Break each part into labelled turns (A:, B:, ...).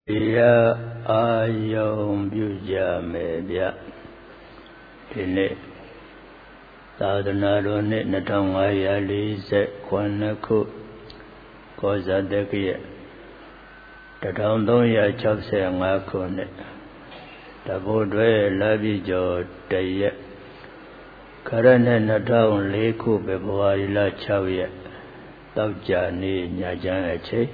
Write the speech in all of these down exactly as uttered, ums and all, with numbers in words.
A: Ya ayom buja media ini sadhana rone natang ayah lise kwanaku kosa dekiye tatang tong ya chapse ngaku ne tabodwe labi jo taye karane natang leku bebawari la chawye tabja ni nyajan eche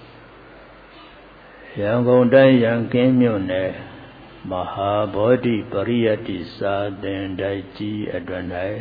A: Yang dan yang kemyone Mahabodhi Pariyati Sadendai Ji Advanai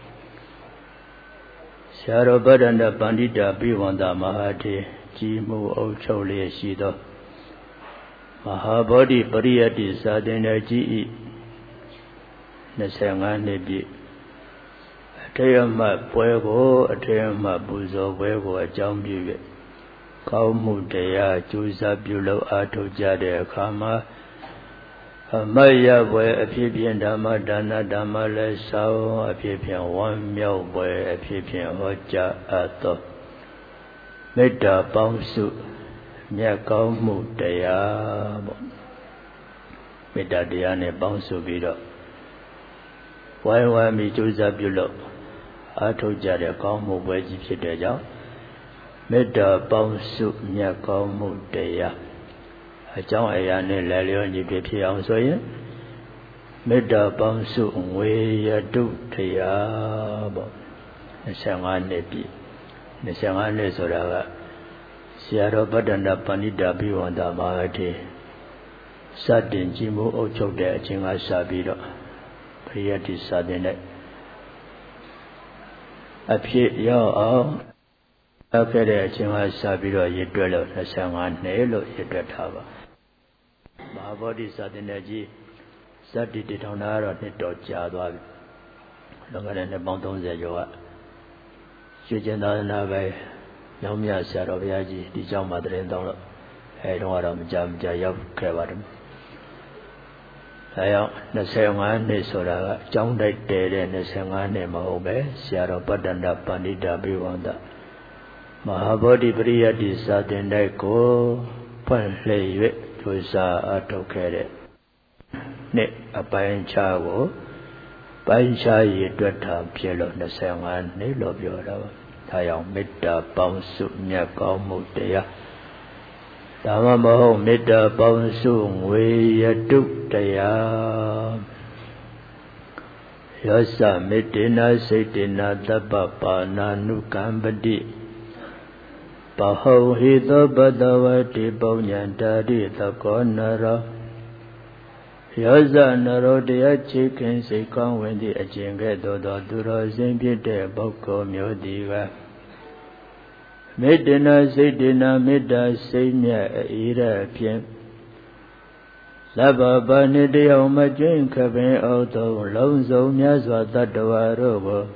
A: Syarabadanda Pandita Bivanda Mahati Ji Mu Ochole Shido Mahabodhi Pariyati Sadendai Ji Nasenga Nebi Atayama Puego Atayama Buzo Puego Ajambi Kau mudaya juza bulo atu jade kama Maya boy apipian dama dana dama le sao apipian wan miao boy apipian hoja ato Metta bangsu Mia kau mudaya Metta dia ne bangsu bido Wai wai mi juza bulo atu jade kau mu boy jipside jao Metta bangsu Mia kau mudaya Ajang ayah ni lalio ni pipi yang soya Metta bangsu ngwe yadu daya Nasangan nebi Nasangan ni soraga Siara badanda panida biwanda mahati Sadin jimu ochok de jinga sabiro Priyati sadinai Apye yao ao Kaya dia cuma sabiro yedua lo nasangan ne lo yedua thaba. Mahabodhi sadinaji sadi di tahun arah ni doja dua. Lengan ni bangtong sejawa. Cucian nabai yang biasa rabiaji di jam madrin dong lo. Hai dong orang jam jaya kewaram. Ayah nasangan ni sora jang dai tere nasangan ni mahu be siara padanda pandita biwanda. Mahabodhi Pariyati Sadendai ko Pan le yue Jusa atok kere Ne apayan cha ko Payan cha ye dwata Pielo nasangan ne lo pyo dawa Thayang metta bangsu Mia kau mudaya Dhamma maho metta bangsu Ngwe yadu daya Yasa mittina saitina Dabba pana nukambadi Bahaw hito badawati Baunyantari tako nara Yaza naro diya chikin sikang Wendi ajinge dodo duro Zimpite boko myodiga Midina siddina midda Simya ira pien Lababa nidiya umajin kabin auto Launzo myazwa tadwa robo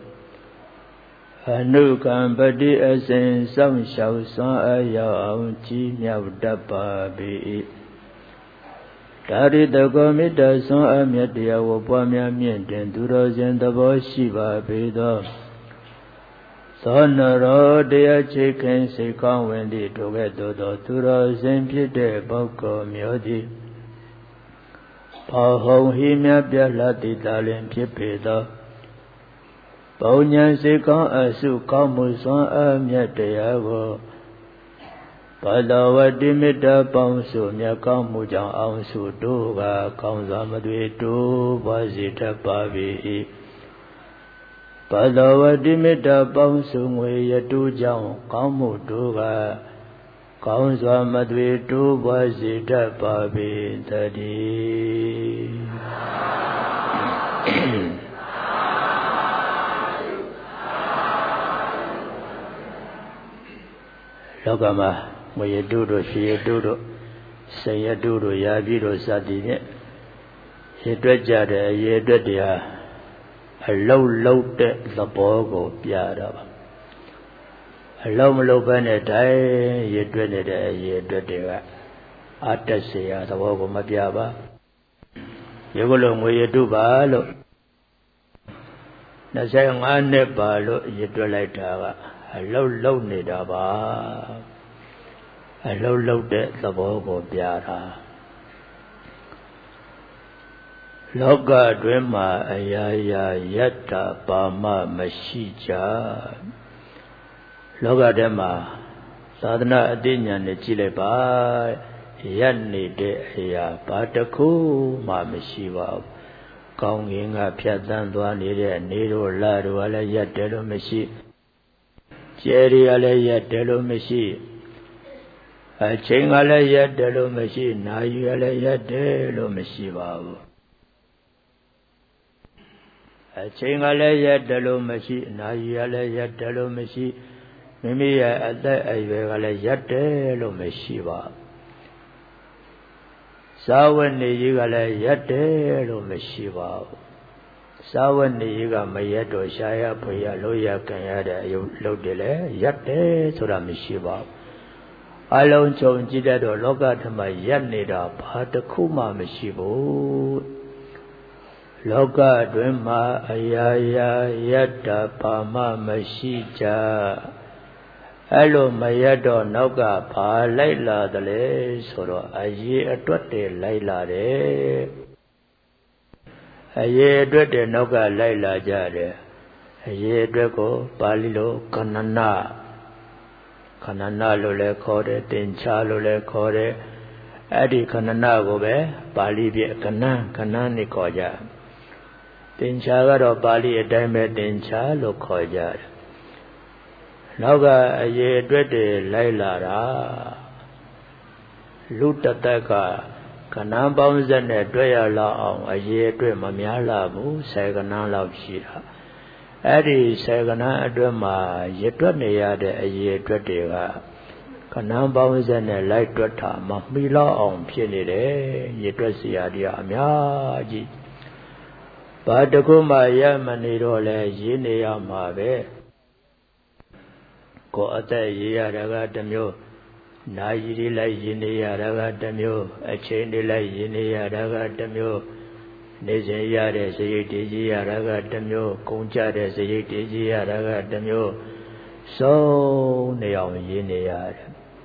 A: Anukambadi asin sam shao san ayaw chi miao dabba bi Dari dago mida san amyat diya wabwa mya myen den duro zin dabo shiba bido Sonaro diya chikin sikang wendi toge dodo duro zin pite boko myodi Pahong hi mya pya lati talin pipido Baunya sikang asu kamu san amyat daya ko Padawati mita bangsu Mia kamu jang angsu duga Kaung samadwe du Basita pavi Padawati mita bangsu Ngwe yadu jang kamu duga Kaung samadwe du Basita pavi Tadi Lokama Moye duro shiye duro Sanya duro ya biro sati ni Yedwa jade yedwa dia Alaw law de Labo ko piara Alaw malaw pa ne tay Yedwa ne de yedwa dia Atas siya Labo ko mapiaba Yegulo moye du ba lo Nasay ngane ba lo Yedwa lai tawa Alaw law ne da ba အလုံးလုံးတဲ့သဘောကိုပြတာလောကတွင်မှာအရာရာယတ္တပါမမရှိကြလောကထဲမှာသာသနာအသိဉာဏ်နဲ့ကြည့်လိုက်ပါရပ်နေတဲ့အရာဘာတစ်ခုမှမရှိပါဘူးကောင်းကင်ကဖြတ်သန်းသွားနေတဲ့နေတို့လတို့ကလည်းရပ်တယ်လို့မရှိကျဲတွေကလည်းရပ်တယ်လို့မရှိအချိန်ကလည်းရပ်တယ်လို့မရှိနာရီကလည်းရပ်တယ်လို့မရှိပါဘူးအချိန်ကလည်းရပ်တယ်လို့မရှိနာရီကလည်းရပ်တယ်လို့မရှိမိမိရဲ့အသက်အရွယ်ကလည်းရပ်တယ်လို့မရှိပါစာဝတ်နေကြီးကလည်းရပ်တယ်လို့မရှိပါဘူးစာဝတ်နေကြီးကမရက်တော့ရှားရဖွေရလို့ရကန်ရတဲ့အယုတ်လုပ်တယ်လေရပ်တယ်ဆိုတာမရှိပါဘူးအလုံးစုံကြည့်တတ်တော့လောကဓမ္မရပ်နေတာဘာတစ်ခုမှမရှိဘူးလောကတွင်မှာအရာရာယတ္တပါမမရှိကြအဲ့လိုမရတော့နောက်ကဘာလိုက်လာတယ်လဲဆိုတော့အရေးအတွက်တည်းလိုက်လာတယ်အရေးအတွက်တည်းနောက်ကလိုက်လာကြတယ်အရေးအတွက်ကိုပါဠိလိုခဏနာခဏနာလို့လည်းခေါ်တယ်တင်ချလို့လည်းခေါ်တယ်အဲ့ဒီခဏနာကိုပဲပါဠိပြခဏခဏနဲ့ခေါ်ကြတင်ချကတော့ပါဠိအတိုင်းပဲတင်ချလို့ခေါ်ကြတယ်နောက်ကအရေးအတွက်တွေလိုက်လာတာလူတသက်ကခဏပေါင်းစက်နဲ့တွေ့ရလောက်အောင်အရေးအတွက်မများလာဘူးဆယ်ကဏလောက်ရှိတာအဲ့ဒီဆယ်ကဏအတွက်မှာရတွက်နေရတဲ့အရေးအတွက်တွေကခဏပေါင်းစက်နဲ့လိုက်တွက်တာမမီလောက်အောင်ဖြစ်နေတယ်ရတွက်စရာတွေအများကြီးဘာတခုမှရမနေတော့လဲရေးနေရမှာပဲကိုယ်အသက်ရေးရတာကတစ်မျိုးနာရီတွေလိုက်ရေးနေရတာကတစ်မျိုးအချိန်တွေလိုက်ရေးနေရတာကတစ်မျိုးနေစဉ်ရတဲ့စရိတ်တွေရေးရတာကတစ်မျိုးကုန်ကြတဲ့စရိတ်တွေရေးရတာကတစ်မျိုးစုံနေအောင်ရေးနေရတယ်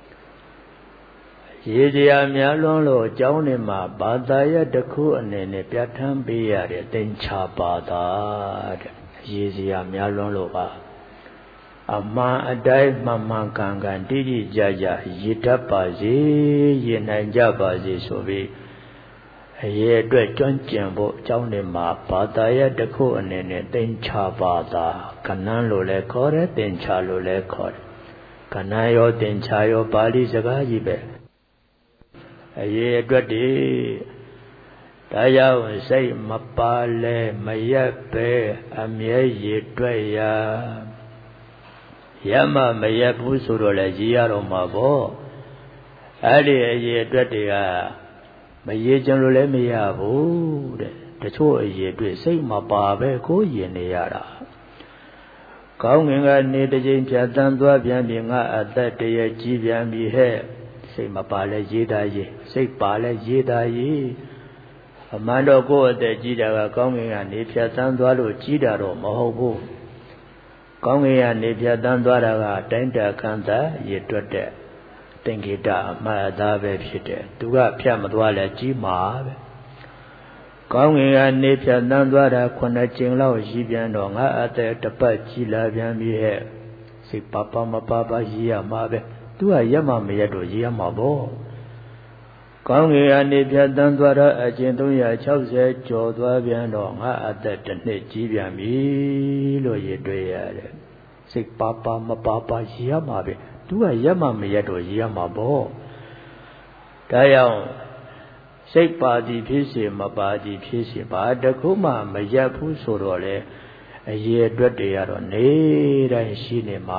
A: ရေးစရာများလွန်းလို့အကြောင်းတွေမှာဘာသာရတစ်ခုအနေနဲ့ပြဋ္ဌာန်းပေးရတဲ့သင်္ချာဘာသာတဲ့ရေးစရာများလွန်းလို့ပါအမှန်အတိုင်းမှန်မှန်ကန်ကန်တိတိကျကျရည်တတ်ပါစေရည်နိုင်ကြပါစေဆိုပြီးအရေးအတွက်ကျွမ်းကျင်ဖို့အကြောင်းတွေမှာဘာသာရတစ်ခုအနေနဲ့သင်္ချာဘာသာကဏ္ဍလို့လည်းခေါ်တယ်သင်္ချာလို့လည်းခေါ်တယ်ကဏ္ဍရောသင်္ချာရောပါဠိစကားကြီးပဲအရေးအတွက်ဒီဒါကြောင့်စိတ်မပါလဲမရက်ပဲအမြဲရည်တွက်ရရမမရက်ဘူးဆိုတော့လေရေးရတော့မှာပေါ့အဲ့ဒီအရေးအတွက်တွေကမရေးကြလို့လည်းမရဘူးတဲ့တချို့အရေးအတွက်စိတ်မပါပဲကိုရင်နေရတာကောင်းငင်ကနေတစ်ချိန်ဖြတ်တန်းသွားပြန်ပြီငါအသက်တည်းကြီးပြန်ပြီဟဲ့စိတ်မပါလဲရေးတာရေးစိတ်ပါလဲရေးတာရေးအမှန်တော့ကိုယ့်အသက်ကြီးတာကကောင်းငင်ကနေဖြတ်တန်းသွားလို့ကြီးတာတော့မဟုတ်ဘူးကောင်းကင်ကနေဖြတ်တန်းသွားတာကတိုင်းတာခန္ဓာရည်တွက်တဲ့သင်္ကေတအမှတ်အသားပဲဖြစ်တယ်သူကဖြတ်မသွားလဲကြီးမှာပဲကောင်းကင်ကနေဖြတ်တန်းသွားတာခုနှစ်ကြိမ်လောက်ရှိပြန်တော့ငါအသက်တစ်ပတ်ကြီးလာပြန်ပြီဟဲ့စိတ်ပပမပပရေးရမှာပဲသူကရက်မှမရက်တော့ရေးရမှာပေါ့ကောင်းကင်ကနေဖြတ်တန်းသွားတော့အကျဉ်သုံးရာခြောက်ဆယ်ကျော်သွားပြန်တော့ငါအသက်တစ်နှစ်ကြီးပြန်ပြီလို့ရည်တွေ့ရတယ်စိတ်ပါပါမပါပါရည်ရမှာပဲသူကရက်မှမရက်တော့ရည်ရမှာပေါ့ဒါကြောင့်စိတ်ပါသည်ဖြစ်စေမပါသည်ဖြစ်စေဘာတခုမှမရက်ဘူးဆိုတော့လေအရေးအတွက်တွေကတော့နေတိုင်းရှိနေမှာ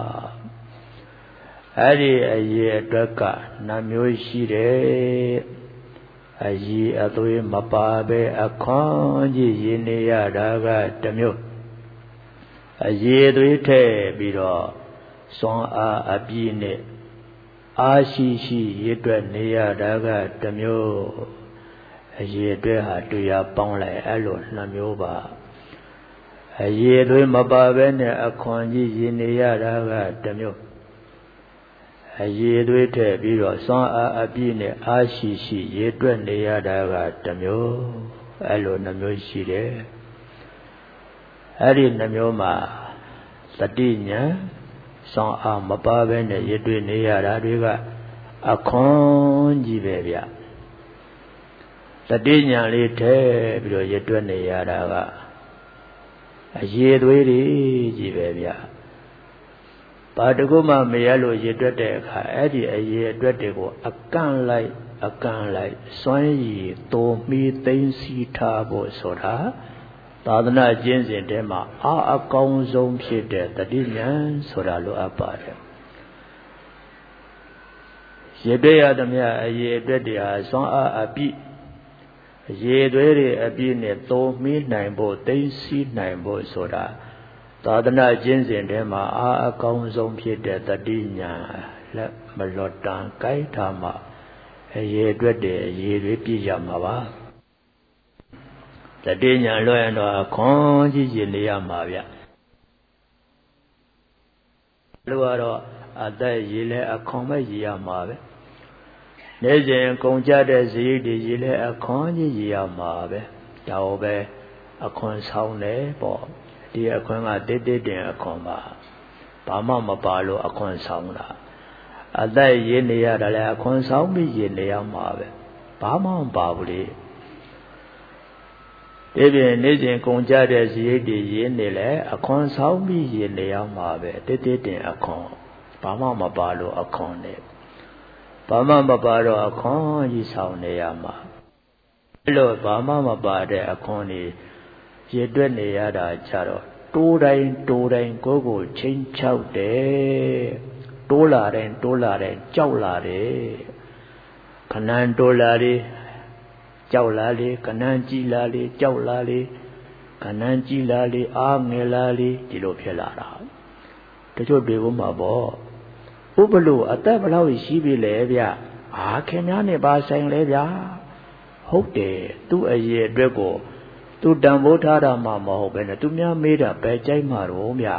A: အဲ့ဒီအရေးအတွက်ကနှမျိုးရှိတယ်အရေးအသွေးမပါပဲအခွန်ကြီးရင်းနေရတာကတစ်မျိုးအရေးသွေးထည့်ပြီးတော့စွမ်းအားအပြည့်နဲ့အားရှိရှိရည်တွက်နေရတာကတစ်မျိုးအရေးအတွက်ဟာတရားပေါင်းလိုက်အဲ့လိုနှမျိုးပါအရေးသွေးမပါပဲနဲ့အခွန်ကြီးရင်းနေရတာကတစ်မျိုးအအရေးသွေးထည့်ပြီးတော့စွမ်းအားအပြည့်နဲ့အားရှိရှိရေတွက်နေရတာကတစ်မျိုးအဲ့လိုနှမျိုးရှိတယ်အဲ့ဒီနှမျိုးမှာတတိညာစွမ်းအားမပါဘဲနဲ့ရေတွက်နေရတာတွေကအခွန်ကြီးပဲဗျတတိညာလေးထည့်ပြီးတော့ရေတွက်နေရတာကအရေးသွေးတွေကြီးပဲဗျဘာတကုမှမရလို့ရေတွက်တဲ့အခါအဲ့ဒီအရေးအတွက်တွေကိုအကန့်လိုက်အကန့်လိုက်စွမ်းရည်တိုးမီသိမ့်စီထားဖို့ဆိုတာသာသနာကျင့်စဉ်ထဲမှာအာအကောင်းဆုံးဖြစ်တဲ့တတိဉာဏ်ဆိုတာလိုအပ်ပါတယ်ရေတွက်ရသမျှအရေးအတွက်တွေဟာစွမ်းအားအပြည့်အရေးသွေးတွေအပြည့်နဲ့တိုးမီနိုင်ဖို့သိမ့်စီနိုင်ဖို့ဆိုတာသာသနာကျင့်စဉ်ထဲမှာအာအကောင်းဆုံးဖြစ်တဲ့တတိညာလက်မလွတ်တန်ကိုက်ထားမှအရေးအတွက်တည်းအရေးတွေပြည့်ရမှာပါတတိညာလွှဲရင်တော့အခွန်ကြီးကြီးနေရမှာဗျလို့ကတော့အသက်ရည်လဲအခွန်ပဲရည်ရမှာပဲနေစဉ်ကုန်ကြတဲ့ဇယိတ်တွေရည်လဲအခွန်ကြီးရည်ရမှာပဲဒါဟုတ်ပဲအခွန်ဆောင်တယ်ပေါ့ဒီအခွင့်ကတိတ်တိတ်တင်အခွန်ပါဘာမှမပါလို့အခွန်ဆောင်တာအသက်ရင်းနေရတာလဲအခွန်ဆောင်ပြီးရင်းနေရမှာပဲဘာမှမပါဘူးလေဒီပြင်နေ့စဉ်ကုန်ကြတဲ့ဇယိတ်တွေရင်းနေလဲအခွန်ဆောင်ပြီးရင်းနေရမှာပဲတိတ်တိတ်တင်အခွန်ဘာမှမပါလို့အခွန်နဲ့ဘာမှမပါတော့အခွန်ကြီးဆောင်နေရမှာအဲ့လိုဘာမှမပါတဲ့အခွန်ကြီးရေတွက်နေရတာကြတော့တိုးတိုင်းတိုးတိုင်းကိုယ်ကိုချင်းချောက်တယ်တိုးလာတိုင်းတိုးလာတိုင်းကြောက်လာတယ်ခဏန်တိုးလာလေကြောက်လာလေခဏန်ကြီးလာလေကြောက်လာလေခဏန်ကြီးလာလေအားငယ်လာလေဒီလိုဖြစ်လာတာတချို့တွေဘုမှာပေါ့ဥပလို့အသက်ဘယ်လောက်ရှိပြီလဲဗျအာခင်များနဲ့ပါဆိုင်လဲဗျဟုတ်တယ်သူ့အရေးအတွက်ကိုသူတန်ဖိုးထားတာမှမဟုတ်ပဲနဲ့သူများမေးတာပဲကြိုက်မှာတော့ဗျာ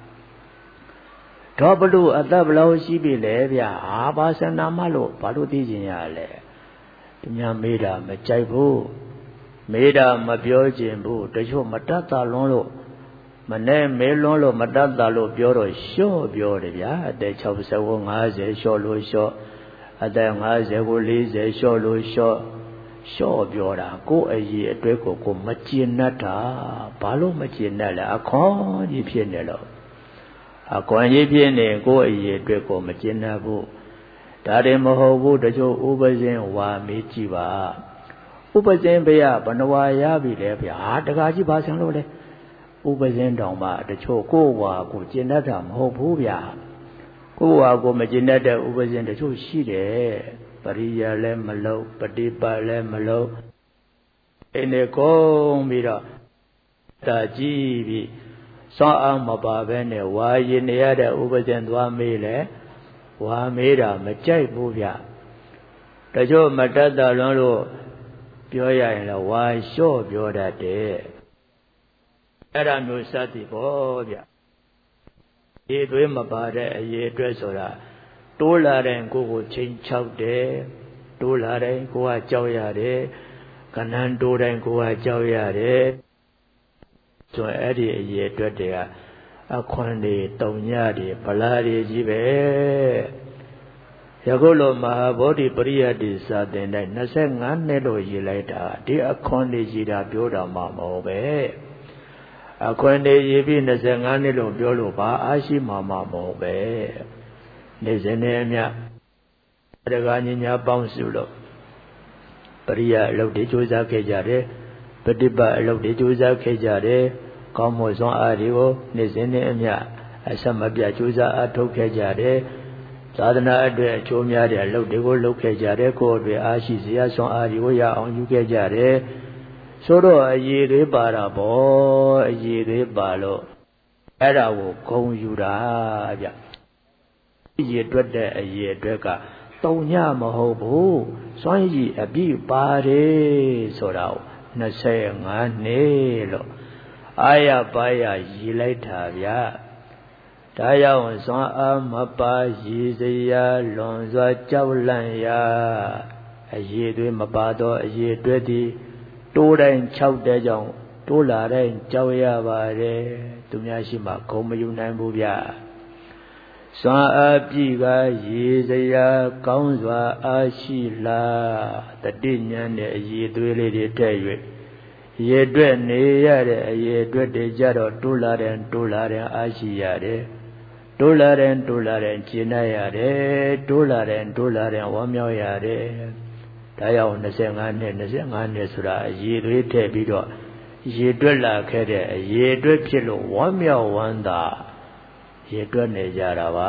A: တော့ဘလို့အသက်ဘလို့ရှိပြီလဲဗျာဟာဘာစနာမလို့ဘာလို့သိကျင်ရလဲသူများမေးတာမကြိုက်ဘူးမေးတာမပြောကျင်ဘူးတချို့မတတ်တာလွန်းလို့မနဲ့မေးလွန်းလို့မတတ်တာလို့ပြောတော့လျှော့ပြောတယ်ဗျာအသက်၆၀ကို၅၀လျှော့လို့လျှော့အသက်၅၀ကို၄၀လျှော့လို့လျှော့လျှော့ပြောတာကိုယ်အရေးအတွက်ကိုကိုမကျင်တတ်တာဘာလို့မကျင်တတ်လဲအခွန်ကြီးဖြစ်နေလို့အခွန်ကြီးဖြစ်နေကိုယ်အရေးအတွက်ကိုမကျင်တတ်ဘူးဒါတည်းမဟုတ်ဘူးတချို့ဥပဇင်းဝါမေးကြည့်ပါဥပဇင်းဘုရားဘဏ္ဍဝါရပြီလေဗျာတခါကြီးပါဆံလို့လေဥပဇင်းတောင်မှတချို့ကိုယ်ဝါကိုကျင်တတ်တာမဟုတ်ဘူးဗျာကိုယ်ဝါကိုမကျင်တတ်တဲ့ဥပဇင်းတချို့ရှိတယ်ပရိယာလည်းမလုံးပฏิပတ်လည်းမလုံးအိနေကုန်ပြီးတော့တာကြည့်ပြီးစောအောင်မပါဘဲနဲ့ဝါရင်နေရတဲ့ဥပဇင်သွားမေးလေဝါမေးတာမကြိုက်ဘူးဗျတချို့မတတ်တာလွန်းလို့ပြောရရင်လည်းဝါလျှော့ပြောတတ်တယ်အဲ့ဒါမျိုးစသည်ပေါ့ဗျဒီသွေးမပါတဲ့အရေးအတွက်ဆိုတာတိုးလာတဲ့ကိုယ်ကိုချိန်ချောက်တယ်တိုးလာတဲ့ကိုယ်ကကြောက်ရတယ်ကဏ္ဍတိုးတိုင်းကိုယ်ကကြောက်ရတယ်ဆိုအဲ့ဒီအရေးအတွက်တွေကအခွန်တွေတုံညတွေဗလာတွေကြီးပဲယခုလိုမဟာဗောဓိပရိယတ်တိစာသင်တိုင်း၂၅နှစ်လို့ရေးလိုက်တာဒီအခွန်တွေကြီးတာပြောတာမှမဟုတ်ပဲအခွန်တွေရေးပြီး၂၅နှစ်လို့ပြောလို့ဘာအားရှိမှမဟုတ်ပဲနေစဉ်နဲ့အမျှတက္ကညညာပေါင်းစုလို့ပရိယအလုပ်တွေကြိုးစားခဲ့ကြတယ်ပฏิပတ်အလုပ်တွေကြိုးစားခဲ့ကြတယ်ကောင်းမွန်စွမ်းအားတွေကိုနေစဉ်နဲ့အမျှအဆက်မပြတ်ကြိုးစားအားထုတ်ခဲ့ကြတယ်သာသနာအတွက်အကျိုးများတဲ့အလုပ်တွေကိုလုပ်ခဲ့ကြတယ်ကိုယ်အတွက်အားရှိစရာစွမ်းအားတွေကိုရအောင်ယူခဲ့ကြတယ်ဆိုတော့အရေးတွေပါတာပေါ့အရေးတွေပါလို့အဲ့ဒါကိုဂုံယူတာဗျအရေးအတွက်တဲ့အရေးအတွက်ကတုံညမဟုတ်ဘူးစွမ်းရည်အပြည့်ပါတယ်ဆိုတာကို၂၅နှစ်လို့အာရပါရရည်လိုက်တာဗျဒါကြောင့်စွမ်းအားမပါရည်စရာလွန်စွာကြောက်လန့်ရာအရေးသွေးမပါသောအရေးအတွက်သည်တိုးတိုင်း၆တဲ့ကြောင့်တိုးလာတိုင်းကြောက်ရပါတယ်သူများရှိမှဂုံမယူနိုင်ဘူးဗျစွမ်းအားပြည့်ကရည်စရာကောင်းစွာအားရှိလားတတိညာနဲ့အရေးသွေးလေးတွေထည့်၍ရေတွက်နေရတဲ့အရေတွက်တွေကြတော့တိုးလာတယ်တိုးလာတယ်အားရှိရတယ်တိုးလာတယ်တိုးလာတယ်ကျင့်နိုင်ရတယ်တိုးလာတယ်တိုးလာတယ်ဝမ်းမြောက်ရတယ်ဒါကြောင့်နှစ်၅နှစ်နှစ်၅နှစ်ဆိုတာအရေသွေးထည့်ပြီးတော့ရေတွက်လာခဲ့တဲ့အရေတွက်ဖြစ်လို့ဝမ်းမြောက်ဝမ်းသာရေတွက်နေကြတာပါ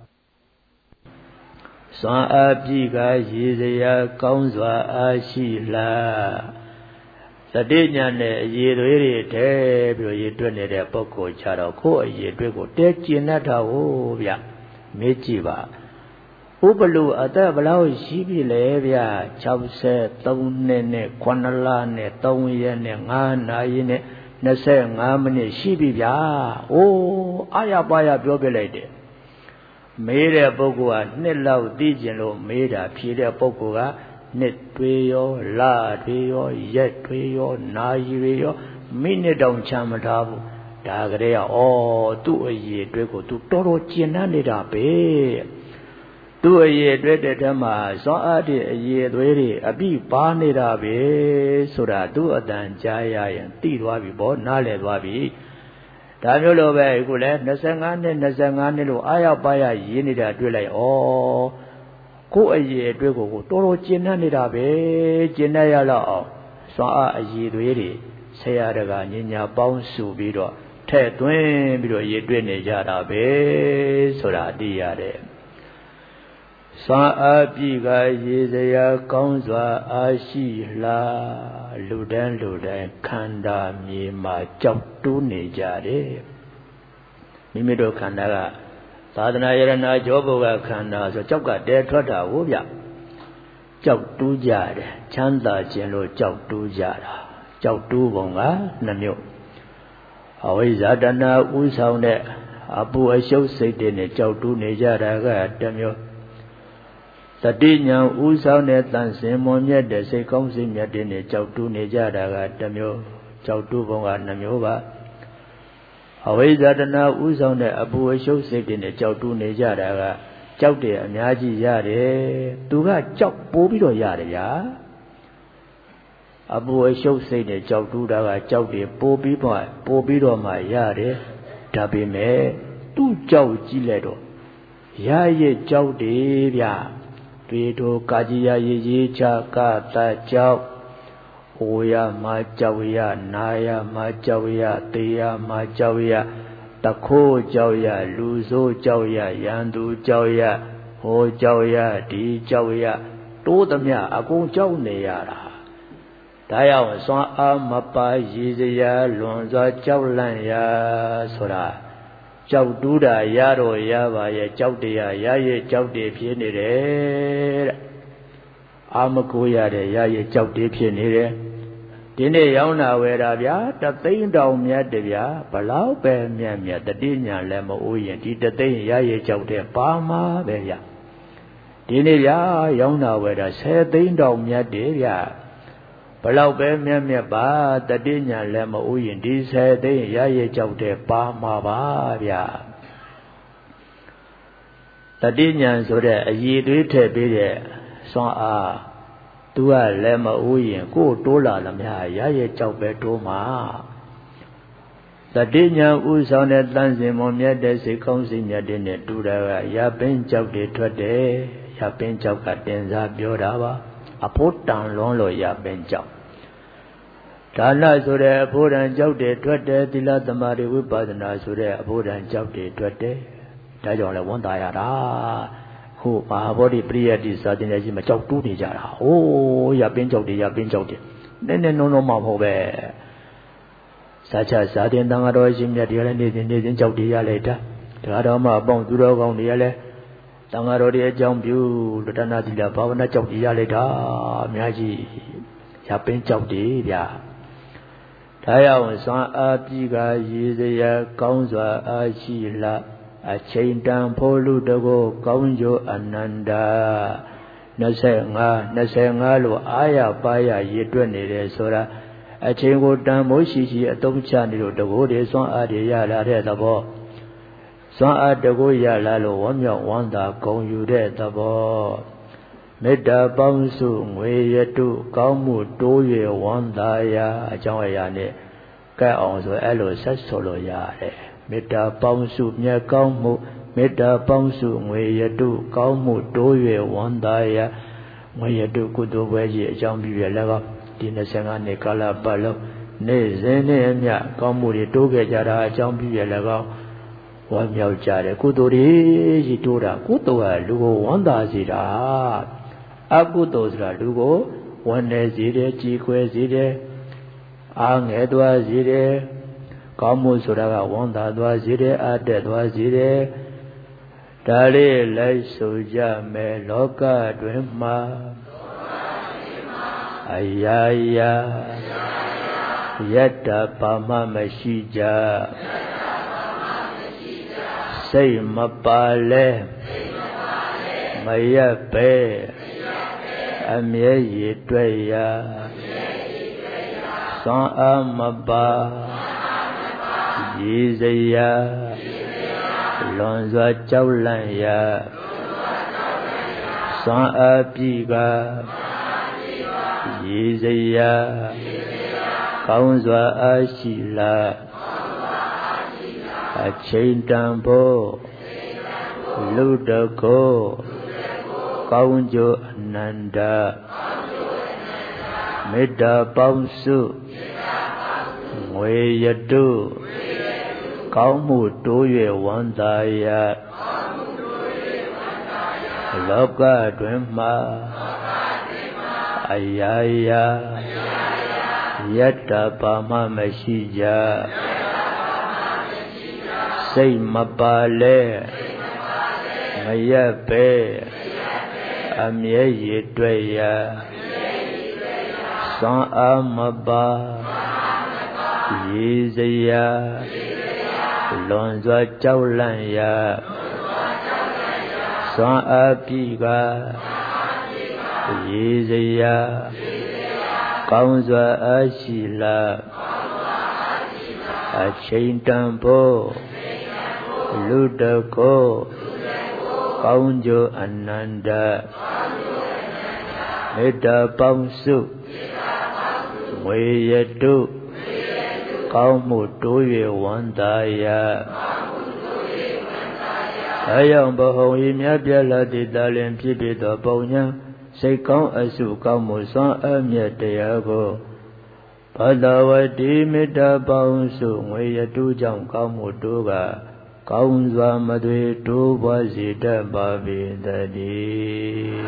A: စွမ်းအားပြည့်ကရေစရာကောင်းစွာအားရှိလားသတိညာနဲ့အရေသွေးတွေထဲပြီးရေတွက်နေတဲ့ပုဂ္ဂိုလ်ခြားတော့ကိုယ့်အရေတွက်ကိုတဲကျင်တတ်တာဟုတ်ဗျမေးကြည့်ပါဥပလူအသက်ဘလောက်ရှိပြီလဲဗျ၆၃နှစ်နဲ့ခုနှစ်လနဲ့၃ရက်နဲ့၅နာရီနဲ့၂၅မိနစ်ရှိပြီဗျာအိုးအာရပါရပြောပြလိုက်တယ်မေးတဲ့ပုဂ္ဂိုလ်ကနှစ်လောက်သိကျင်လို့မေးတာဖြေတဲ့ပုဂ္ဂိုလ်ကနှစ်တွေရောလတွေရောရက်တွေရောနာရီတွေရောမိနစ်တောင်ချမ်းမထားဘူးဒါကလေးကဩသူ့အရေးအတွက်ကိုသူတော်တော်ကျင်နှံ့နေတာပဲသူ့အရေးအတွက်တဲ့တည်းမှာစွမ်းအားတဲ့အရေးသွေးတွေအပြည့်ပါနေတာပဲဆိုတာသူ့အတန်ကြားရရင်သိသွားပြီပေါ့နားလည်သွားပြီဒါမျိုးလိုပဲအခုလဲ၂၅နှစ်၂၅နှစ်လို့အားရပါရရင်းနေတာတွေ့လိုက်ဩကိုယ်အရေးအတွက်ကိုတော်တော်ကျင့်တတ်နေတာပဲကျင့်တတ်ရလောက်အောင်စွမ်းအားအရေးသွေးတွေဆရာတကာညညာပေါင်းစုပြီးတော့ထဲ့သွင်းပြီးတော့ရည်တွေ့နေကြတာပဲဆိုတာသိရတယ်စွမ်းအားပြည့်ကရေစရာကောင်းစွာအားရှိလားလူတန်းလူတိုင်းခန္ဓာမြေမှာကြောက်တူးနေကြတယ်မိမိတို့ခန္ဓာကသာသနာယရဏကြောဘုကခန္ဓာဆိုကြောက်ကတဲထွက်တာဟုတ်ဗျကြောက်တူးကြတယ်ချမ်းသာခြင်းလို့ကြောက်တူးကြတာကြောက်တူးပုံကနှစ်မျိုးအဝိဇ္ဇာတဏှာဥဆောင်တဲ့အပူအရှုပ်စိတ်တွေနဲ့ကြောက်တူးနေကြတာကတစ်မျိုးတတိညာဥဆောင်တဲ့တန်စင်မွန်မြတ်တဲ့စိတ်ကောင်းစိတ်မြတ်တွေနဲ့ကြောက်တူးနေကြတာကတစ်မျိုးကြောက်တူးပုံကနှစ်မျိုးပါအဝိဇ္ဇာတဏှာဥဆောင်တဲ့အပူအရှုပ်စိတ်တွေနဲ့ကြောက်တူးနေကြတာကကြောက်တယ်အများကြီးရတယ်သူကကြောက်ပိုးပြီးတော့ရတယ်ဗျာအပူအရှုပ်စိတ်နဲ့ကြောက်တူးတာကကြောက်တယ်ပိုးပြီးမှပိုးပြီးတော့မှရတယ်ဒါပေမဲ့သူ့ကြောက်ကြည့်လိုက်တော့ရရဲ့ကြောက်တယ်ဗျာတွေတို့ကာကြီးရရေးရေးချကတကြောက်ဟိုရမှာကြောက်ရနာရမှာကြောက်ရသေရမှာကြောက်ရတခိုးကြောက်ရလူဆိုးကြောက်ရရန်သူကြောက်ရဟိုကြောက်ရဒီကြောက်ရတိုးသမျှအကုန်ကြောက်နေရတာဒါကြောင့်စွမ်းအားမပါရည်စရာလွန်စွာကြောက်လန့်ရဆိုတာကြောက်တူးတာရတော့ရပါရဲ့ကြောက်တရားရရဲ့ကြောက်တယ်ဖြစ်နေတယ်တဲ့အာမကိုရတဲ့ရရဲ့ကြောက်တယ်ဖြစ်နေတယ်ဒီနေ့ရောင်းတာဝယ်တာဗျာတသိန်းတောင်မြတ်တယ်ဗျာဘလောက်ပဲမြတ်မြတ်တတိညာလည်းမအိုးရင်ဒီတသိန်းရရဲ့ကြောက်တယ်ပါမှာပဲဗျာဒီနေ့ဗျာရောင်းတာဝယ်တာဆယ်သိန်းတောင်မြတ်တယ်ဗျာဘလောက်ပဲမြတ်မြတ်ပါတတိညာလည်းမအိုးရင်ဒီဆယ်သိန်းရရဲ့ကြောက်တဲ့ပါမှာပါဗျာတတိညာဆိုတဲ့အည်သွေးထည့်ပေးတဲ့စွမ်းအားသူကလည်းမအိုးရင်ကိုယ်တိုးလာသမျှရရဲ့ကြောက်ပဲတိုးမှာတတိညာဥဆောင်တဲ့တန်စင်မွန်မြတ်တဲ့စိတ်ကောင်းစိတ်မြတ်တဲ့နဲ့တူတာကရပင်းကြောက်တွေထွက်တယ်ရပင်းကြောက်ကတင်စားပြောတာပါအဖို့တန်လွန်းလို့ရပင်ကြောက်ဒါနဆိုတဲ့အဖို့တန်ကြောက်တယ်ထွက်တယ်သီလသမာဓိဝိပဿနာဆိုတဲ့အဖို့တန်ကြောက်တယ်ထွက်တယ်ဒါကြောင့်လည်းဝန်တာရတာဟုတ်မဟာဗောဓိပရိယတ္တိစာသင်တဲ့ကြီးမှာကြောက်တူးနေကြတာဟိုးရပင်ကြောက်တယ်ရပင်ကြောက်တယ်နည်းနည်းနုံနုံမှမဟုတ်ပဲစာချစာသင်တန်ဃာတော်ရှင်မြတ်တွေလည်းနေစဉ်နေစဉ်ကြောက်တယ်ရလိုက်တာဒါတော်မှအပေါင်းသူတော်ကောင်းတွေလည်းတန်ဃာတော်တွေအကြောင်းပြုတဏှာသီလဘာဝနာကြောက်ကြရလိုက်တာအများကြီးရပင်းကြောက်တယ်ဗျာဒါကြောင့်စွမ်းအားပြည့်ကရည်စရာကောင်းစွာအားရှိလားအချိန်တန်ဖို့လူတကိုကောင်းကျိုးအနန္တ25လို့အာရပါရရည်တွက်နေတယ်ဆိုတာအချိန်ကိုတန်မိုးရှိရှိအသုံးချနေလို့တကိုးတွေစွမ်းအားတွေရလာတဲ့သဘောစွမ်းအားတကိုးရလာလို့ဝမ်းမြောက်ဝမ်းသာဂုဏ်ယူတဲ့သဘောမေတ္တာပေါင်းစုငွေရတုကောင်းမှုတိုး၍ဝမ်းသာရာအကြောင်းအရာနဲ့ကဲအောင်ဆိုအဲ့လိုဆက်ဆိုလို့ရတယ်မေတ္တာပေါင်းစုမြတ်ကောင်းမှုမေတ္တာပေါင်းစုငွေရတုကောင်းမှုတိုး၍ဝမ်းသာရာငွေရတုကုသိုလ်ပွဲကြီးအကြောင်းပြုရလည်းကောဒီ25နှစ်ကာလပတ်လုံးနေ့စဉ်နဲ့အမျှကောင်းမှုတွေတိုးခဲ့ကြတာအကြောင်းပြုရလည်းကောဝမ်းမြောက်ကြတယ်ကုသိုလ်တွေကြီးတိုးတာကုသိုလ်ကလူကိုဝမ်းသာစေတာအကုသိုလ်ဆိုတာလူကိုဝမ်းနည်းစေတယ်ကြည်ခွဲစေတယ်အားငယ်သွားစေတယ်ကောင်းမှုဆိုတာကဝမ်းသာသွားစေတယ်အားတက်သွားစေတယ်ဒါလေးလိုက်ဆိုကြမယ်လောကတွင်မှာအရာရာယတ္တပါမမရှိကြစိတ်မပါလဲမရက်ပဲအမြဲရည်တွေ့ရာသွန်အားမပါရည်စရာလွန်စွာကြောက်လန့်ရာသွန်အားပြီကရည်စရာကောင်းစွာအားရှိလာအချိန်တန်ဖို့လူတကိုကောင်းကျိုးအနန္တမေတ္တာပေါင်းစုငွေရတုကောင်းမှုတိုး၍ဝမ်းသာရာလောကတွင်မှာအရာရာယတ္တပါမမရှိကြစိတ်မပါလဲမရက်ပဲအမြဲရည်တွေ့ရာသွန်အားမပါရည်စရာလွန်စွာကြောက်လန့်ရာသွန်အားပြီကရည်စရာကောင်းစွာအားရှိလာအချိန်တန်ဖို့လူတကိုကောင်းကျိုးအနန္တမေတ္တာပေါင်းစုငွေရတုကောင်းမှုတိုး၍ဝမ်းသာရာအယောင်ဘဟုံဤမြတ်ပြလာတိတလင်ဖြစ်ဖြစ်သောပုံညာစိတ်ကောင်းအစုကောင်းမှုစွမ်းအမြတ်တရားကိုဘဒဝတိမေတ္တာပေါင်းစုငွေရတုကြောင့်ကောင်းမှုတိုးကကောင်းစွာမသွေတိုးပွားစေတတ်ပါပေတည်း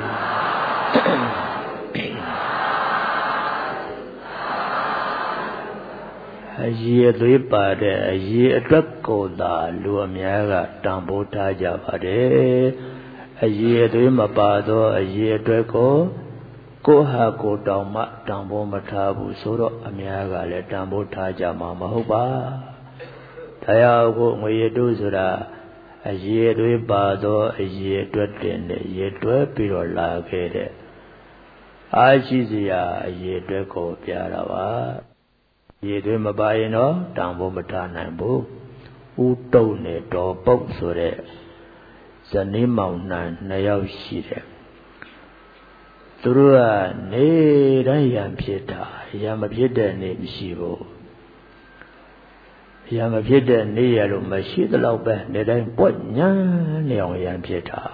A: အရေးသွေးပါတဲ့အရေးအတွက်ကိုသာလူအများကတန်ဖိုးထားကြပါတယ်အရေးသွေးမပါသောအရေးအတွက်ကိုကိုဟာကိုတောင်မှတန်ဖိုးမထားဘူးဆိုတော့အများကလည်းတန်ဖိုးထားကြမှာမဟုတ်ပါတရားကိုငွေရတုဆိုတာအရေးသွေးပါသောအရေးအတွက်တင်နဲ့ရေတွဲပြီးတော့လာခဲ့တဲ့အားရှိစရာအရေးအတွက်ကိုပြတာပါရေသွေးမပါရင်တော့တန်ဖိုးမထားနိုင်ဘူးဥတုတ်နဲ့တော်ပုတ်ဆိုတဲ့ဇနီးမောင်နှံနှစ်ယောက်ရှိတယ်သူတို့ကနေတိုင်းရံဖြစ်တာရံမဖြစ်တဲ့နေ့မရှိဘူးရံမဖြစ်တဲ့နေ့ရလို့မရှိသလောက်ပဲနေတိုင်းပွက်ညာနေအောင်ရံဖြစ်တာ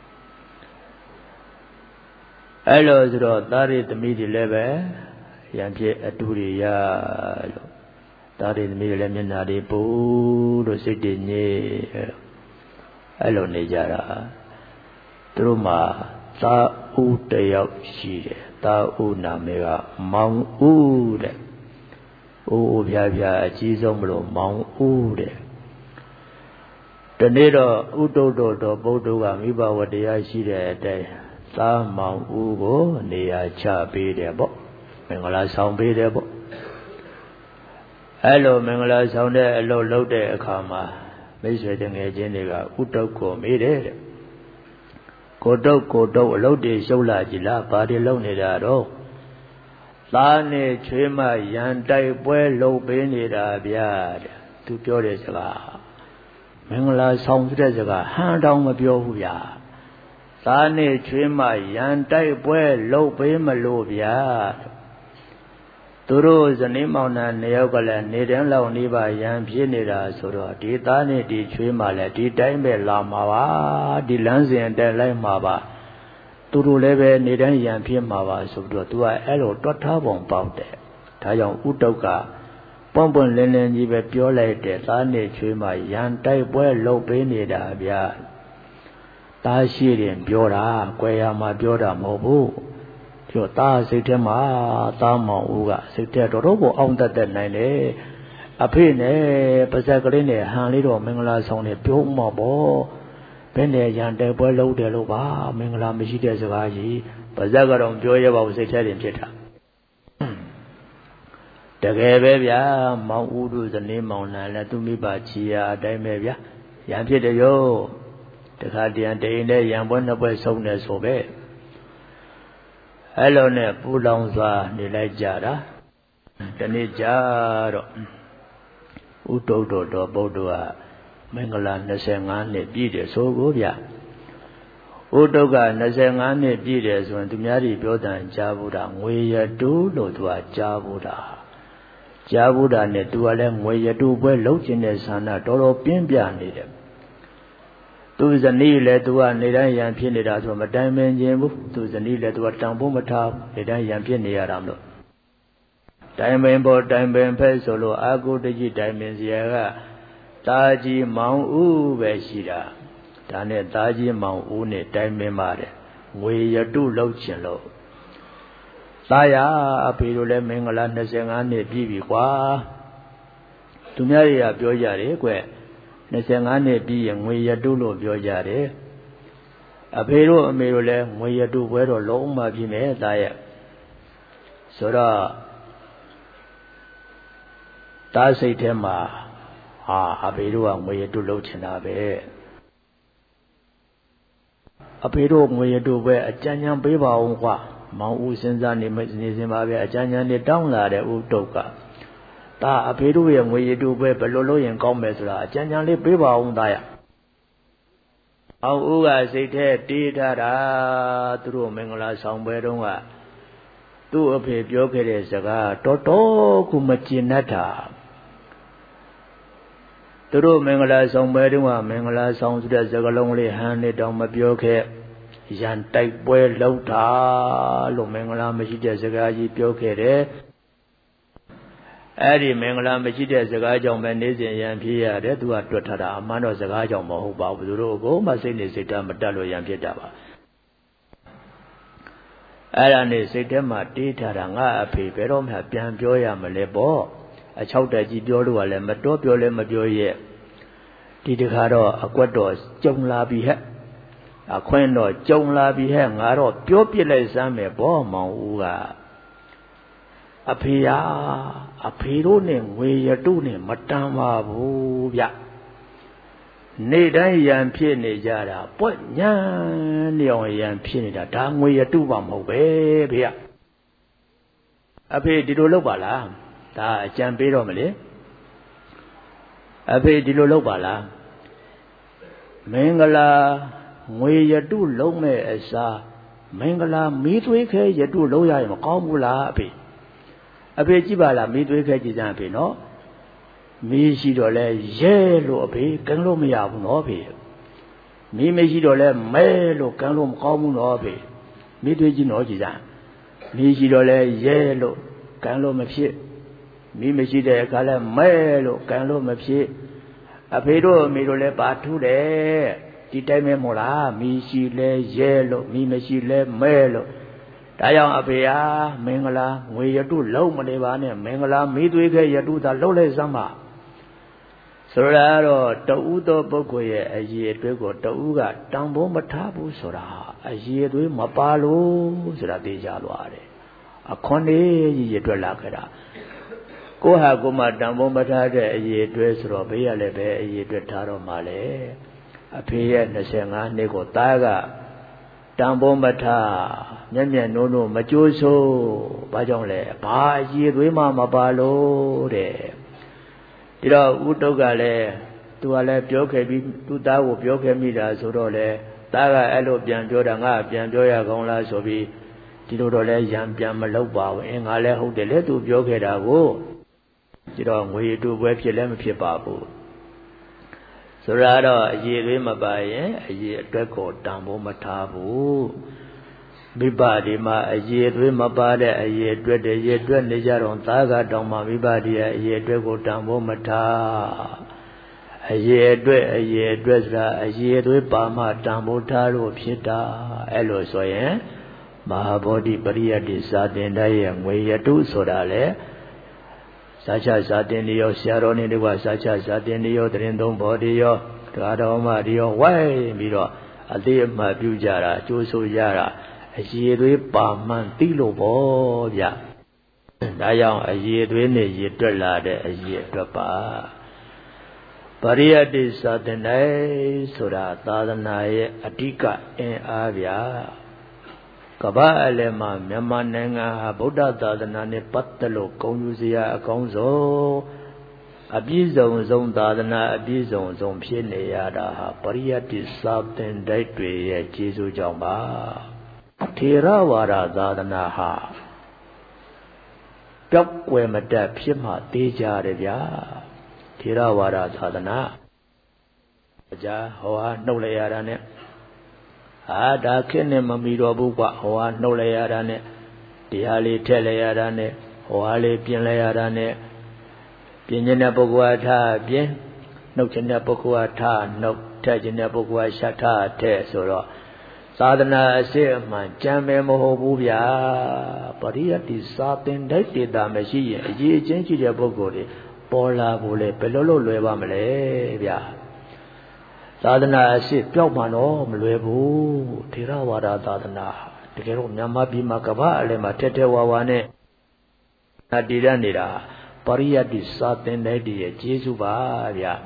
A: အဲ့လိုဆိုတော့သားရသမီးတွေလည်းပဲရံဖြစ်အတူတွေရလို့သားရသမီးတွေလည်းမျက်နှာတွေပူလို့စိတ်တွေညစ်အဲ့လိုနေကြတာသူတို့မှာသားဦးတယောက်ရှိတယ်သားဦးနာမည်ကမောင်ဦးတဲ့အိုးဖြားဖြားအကြီးဆုံးမလို့မောင်ဦးတဲ့ဒီနေ့တော့ဥတုတ်တော်တော်ဗုဒ္ဓကမိဘဝတရားရှိတဲ့အတိုင်းသားမောင်ဦးကိုနေရာချပေးတယ်ပေါ့မင်္ဂလာဆောင်ပေးတယ်ပေါ့အဲ့လိုမင်္ဂလာဆောင်တဲ့အလုပ်လုပ်တဲ့အခါမှာမိတ်ဆွေတငယ်ချင်းတွေကဥတုတ်ကိုမေးတယ်တဲ့ကိုတုတ်ကိုတုတ်အလုပ်တွေရှုပ်လာကြည်လားဘာတွေလုပ်နေတာတော့သားနဲ့ချွေးမရန်တိုက်ပွဲလုပ်ပေးနေတာဗျာတဲ့သူပြောတဲ့စကားမင်္ဂလာဆောင်တဲ့စကားဟန်တောင်မပြောဘူးဗျာသားနဲ့ချွေးမရန်တိုက်ပွဲလုပ်ပေးမလို့ဗျာသူတို့ဇနီးမောင်နှံနှစ်ယောက်ကလည်းနေတန်းလောက်နေပါရန်ဖြစ်နေတာဆိုတော့ဒီသားနဲ့ဒီချွေးမလည်းဒီတိုင်းပဲလာမှာပါဒီလမ်းစဉ်တက်လိုက်မှာပါသူတို့လည်းပဲနေတန်းရန်ဖြစ်မှာပါဆိုပြီးတော့သူကအဲ့လိုတွတ်ထားပုံပေါက်တယ်ဒါကြောင့်ဥတုတ်ကပွန့်ပွန့်လင်းလင်းကြီးပဲပြောလိုက်တယ်သားနဲ့ချွေးမရန်တိုက်ပွဲလုပ်ပေးနေတာဗျာသားရှိရင်ပြောတာကွယ်ရမှာပြောတာမဟုတ်ဘူးပြောသားစိတ်ထဲမှာသားမောင်ဦးကစိတ်ထဲတော်တော်ကိုအောင်တတ်တဲ့နိုင်လေအဖေနဲ့ပါဇက်ကလေးနဲ့ဟန်လေးတော့မင်္ဂလာဆောင်နေပြောမှပေါ့ဘယ်နဲ့ရန်တိုက်ပွဲလုပ်တယ်လို့ပါမင်္ဂလာမရှိတဲ့စကားကြီးပါဇက်ကတော့ပြောရပါဘူးစိတ်ထဲတင်ဖြစ်တာတကယ်ပဲဗျာမောင်ဦးတို့ဇနီးမောင်နှံလည်းသူမိဘချီယာအတိုင်းပဲဗျာရန်ဖြစ်တယ်ရောတခါတည်းတိန်နဲ့ရန်ပွဲနှစ်ပွဲဆုံးတယ်ဆိုပဲအဲ့လိုနဲ့ပူလောင်စွာနေလိုက်ကြတာဒီနေ့ကြတော့ဥတုတ်တော်တော်ဗုဒ္ဓဟာမင်္ဂလာနှစ်ဆယ်ငါးနှစ်ပြည့်တယ်ဆိုကိုဗျာဥတုတ်ကနှစ်ဆယ်ငါးနှစ်ပြည့်တယ်ဆိုရင်သူများတွေပြောတဲ့ကြားဘူးတာငွေရတုလို့သူကကြားဘူးတာကြားဘူးတာနဲ့သူကလည်းငွေရတုပွဲလုံးကျင်တဲ့ဆန္ဒတော်တော်ပြင်းပြနေတယ်သူဇနီးလည်းသူကနေတိုင်းရန်ဖြစ်နေတာဆိုမတိုင်ပင်ခြင်းဘူးသူဇနီးလည်းသူကတန်ဖိုးမထားနေတိုင်းရန်ဖြစ်နေရတာမလို့တိုင်ပင်ပေါ်တိုင်ပင်ဖက်ဆိုလို့အာကုတကြီးတိုင်ပင်စရာကတာကြီးမောင်ဦးပဲရှိတာဒါနဲ့တာကြီးမောင်ဦးနဲ့တိုင်ပင်ပါတယ်ငွေရတုလောက်ချင်လို့သားရအဖေတို့လည်းမင်္ဂလာနှစ်ဆယ်ငါးနှစ်ပြည့်ပြီကွာသူများတွေကပြောကြတယ်ကွနှစ်ဆယ်ငါးနှစ်ပြည့်ရင်ငွေရတုလို့ပြောကြတယ်အဖေတို့အမေတို့လည်းငွေရတုပွဲတော့လုံးမပြည့်မယ်သားရဆိုတော့သားစိတ်ထဲမှာဟာအဖေတို့ကငွေရတုလုပ်ချင်တာပဲအဖေတို့ငွေရတုပဲအကြံဉာဏ်ပေးပါဦးကွာမောင်ဦးစဉ်းစားနေနေစင်ပါပဲအကြံဉာဏ်နဲ့တောင်းလာတဲ့ဥတုတ်ကဒါအဖေတို့ရဲ့ငွေရတုပဲဘယ်လိုလုပ်ရင်ကောင်းမယ်ဆိုတာအကြံဉာဏ်လေးပေးပါဦးသားရအောင်ဦးကစိတ်ထဲတီးထားတာသူတို့မင်္ဂလာဆောင်ပွဲတုန်းကသူ့အဖေပြောခဲ့တဲ့စကားတော်တော်ကိုမကျင်တတ်တာသူတို့မင်္ဂလာဆောင်ပွဲတုန်းကမင်္ဂလာဆောင်ဆိုတဲ့စကားလုံးလေးဟန်နေတောင်မပြောခဲ့ရန်တိုက်ပွဲလောက်တာလို့မင်္ဂလာမရှိတဲ့စကားကြီးပြောခဲ့တယ်အဲ့ဒီမင်္ဂလာမရှိတဲ့စကားကြောင့်ပဲနေစဉ်ရန်ဖြစ်ရတယ်သူကတွက်ထားတာအမှန်တော့စကားကြောင့်မဟုတ်ပါဘူးသူတို့ကိုမှစိတ်နေစိတ်ဓာတ်မတက်လို့ရန်ဖြစ်တာပါအဲ့ဒါနဲ့စိတ်ထဲမှာတေးထားတာငါအဖေဘယ်တော့မှပြန်ပြောရမလဲပေါ့အချောက်တက်ကြီးပြောလို့ကလည်းမတော်ပြောလဲမပြောရဲ့ဒီတခါတော့အကွက်တော့ကြုံလာပြီဟဲ့အခွင့်တော့ကြုံလာပြီဟဲ့ငါတော့ပြောပြလိုက်စမ်းမယ်ပေါ့မောင်ဦးကအဖေယာအဖေတို့နဲ့ငွေရတုနဲ့မတန်ပါဘူးဗျနေတိုင်းရန်ဖြစ်နေကြတာပွက်ညာလျောင်ရန်ဖြစ်နေတာဒါငွေရတုပါမဟုတ်ပဲဖေအဖေဒီလိုလုပ်ပါလားဒါအကြံပေးတော့မလဲအဖေဒီလိုလုပ်ပါလားမင်္ဂလာငွေရတုလုံးမဲ့အစားမင်္ဂလာမီးသွေးခဲရတုလုံးရရင်မကောင်းဘူးလားအဖေအဖေကြည့်ပါလားမီးသွေးခဲကြည့်စမ်းအဖေနော်မီးရှိတော့လဲရဲလို့အဖေကန်းလို့မရဘူးနော်အဖေမီးမရှိတော့လဲမဲလို့ကန်းလို့မကောင်းဘူးနော်အဖေမီးသွေးကြည့်နော်ကြည့်စမ်းမီးရှိတော့လဲရဲလို့ကန်းလို့မဖြစ်မီးမရှိတဲ့အခါလဲမဲလို့ကန်းလို့မဖြစ်အဖေတို့အမေတို့လဲပါထူးတယ်ဒီတိုင်းပဲမို့လားမီးရှိလဲရဲလို့မီးမရှိလဲမဲလို့ဒါကြောင့်အဖေဟာမင်္ဂလာငွေရတုလုံးမနေပါနဲ့မင်္ဂလာမီးသွေးခဲရတုသာလုံးလိုက်စမ်းပါဆိုရတော့တူသောပုဂ္ဂိုလ်ရဲ့အရေးအသွေးကိုတူကတန်ဖိုးမထားဘူးဆိုတာအရေးအသွေးမပါလို့ဆိုတာသိကြသွားတယ်အခွန်လေးကြီးရတွေ့လာခဲ့တာကိုကိုဟာကိုမှတန်ဖိုးမထားတဲ့အရေးအတွဲဆိုတော့ဘေးရလည်းပဲအရေးအတွဲထားတော့မှလေအဖေရဲ့နှစ်ဆယ်ငါးနှစ်ကိုသားကတန်ဖိုးမထားမျက်မျက်နှိုးနှိုးမကြိုးဆိုးဘာကြောင့်လဲဘာအရေးသွေးမှမပါလို့တဲ့ဒီတော့ဥတုကလည်းသူကလည်းပြောခဲ့ပြီးသူ့သားကိုပြောခဲ့မိတာဆိုတော့လေသားကအဲ့လိုပြန်ပြောတာငါပြန်ပြောရကောင်းလားဆိုပြီးဒီလိုတော့လဲရံပြန်မလုပ်ပါဘူးအင်းငါလည်းဟုတ်တယ်လေသူပြောခဲ့တာကိုဒီတော့ငွေတူပွဲဖြစ်လည်းမဖြစ်ပါဘူးဆိုတော့အရေးလေးမပါရင်အရေးအတွက်ကိုတန်ဖိုးမထားဘူးမိဘဒီမှာအရေးသွေးမပါတဲ့အရေးအတွက်တည်းရေးအတွက်နေကြတော့သားကတောင်မှမိဘဒီရဲ့အရေးအတွက်ကိုတန်ဖိုးမထားအရေးအတွက်အရေးအတွက်ဆိုတာအရေးသွေးပါမှတန်ဖိုးထားလို့ဖြစ်တာအဲ့လိုဆိုရင်မဟာဗောဓိပရိယတ္တိစာတင်တဲ့ရဲ့ငွေရတုဆိုတာလေစာချစာတင်နေရောဆရာတော်နေတကွာစာချစာတင်နေရောတရင်သုံးဘော်ဒီရောတရားတော်မှဒီရောဝိုင်းပြီးတော့အသေးအမှတ်ပြုကြတာကြိုးဆိုကြတာအရေးသွေးပါမှန်သိလို့ပေါ့ဗျဒါကြောင့်အရေးသွေးနဲ့ရည်တွက်လာတဲ့အရေးအတွက်ပါပရိယတ္တိစာတင်တဲ့ဆိုတာသာသနာရဲ့အဓိကအင်အားဗျာကမ္ဘာအလယ်မှာမြန်မာနိုင်ငံဟာဗုဒ္ဓသာသနာနဲ့ပတ်သက်လို့ဂုဏ်ယူစရာအကောင်းဆုံးအပြည့်စုံဆုံးသာသနာအပြည့်စုံဆုံးဖြစ်နေရတာဟာပရိယတ္တိစာသင်တိုက်တွေရဲ့ကျေးဇူးကြောင့်ပါထေရဝါဒသာသနာဟာပျောက်ကွယ်မတတ်ဖြစ်မှသေးကြတယ်ဗျာထေရဝါဒသာသနာအကြဟောဟာနှုတ်လိုက်ရတာနဲ့အာဒါခေတ်နဲ့မမီတော့ဘူးကွာဟောဟာနှုတ်လိုက်ရတာနဲ့တရားလေးထည့်လိုက်ရတာနဲ့ဟောဟာလေးပြင်လိုက်ရတာနဲ့ပြင်ခြင်းတဲ့ပုဂ္ဂိုလ်ဟာထားပြင်နှုတ်ခြင်းတဲ့ပုဂ္ဂိုလ်ဟာထားနှုတ်ထည့်ခြင်းတဲ့ပုဂ္ဂိုလ်ဟာရှတ်ထားထည့်ဆိုတော့သာသနာအစစ်အမှန်ကြံမယ်မဟုတ်ဘူးဗျာပရိယတ္တိစာသင်တိုက်တေတာမရှိရင်အရေးအချင်းရှိတဲ့ပုဂ္ဂိုလ်တွေပေါ်လာဖို့လေဘယ်လိုလုပ်လွယ်ပါမလဲဗျာသာသနာအစစ်ပြောက်မှတော့မလွယ်ဘူးထေရဝါဒသာသနာတကယ်တော့မြန်မာပြည်မှာကမ္ဘာအလယ်မှာထဲထဲဝါဝါနဲ့အတည်ရနေတာပရိယတ္တိစာသင်တိုက်ရဲ့ကျေးဇူးပါဗျာ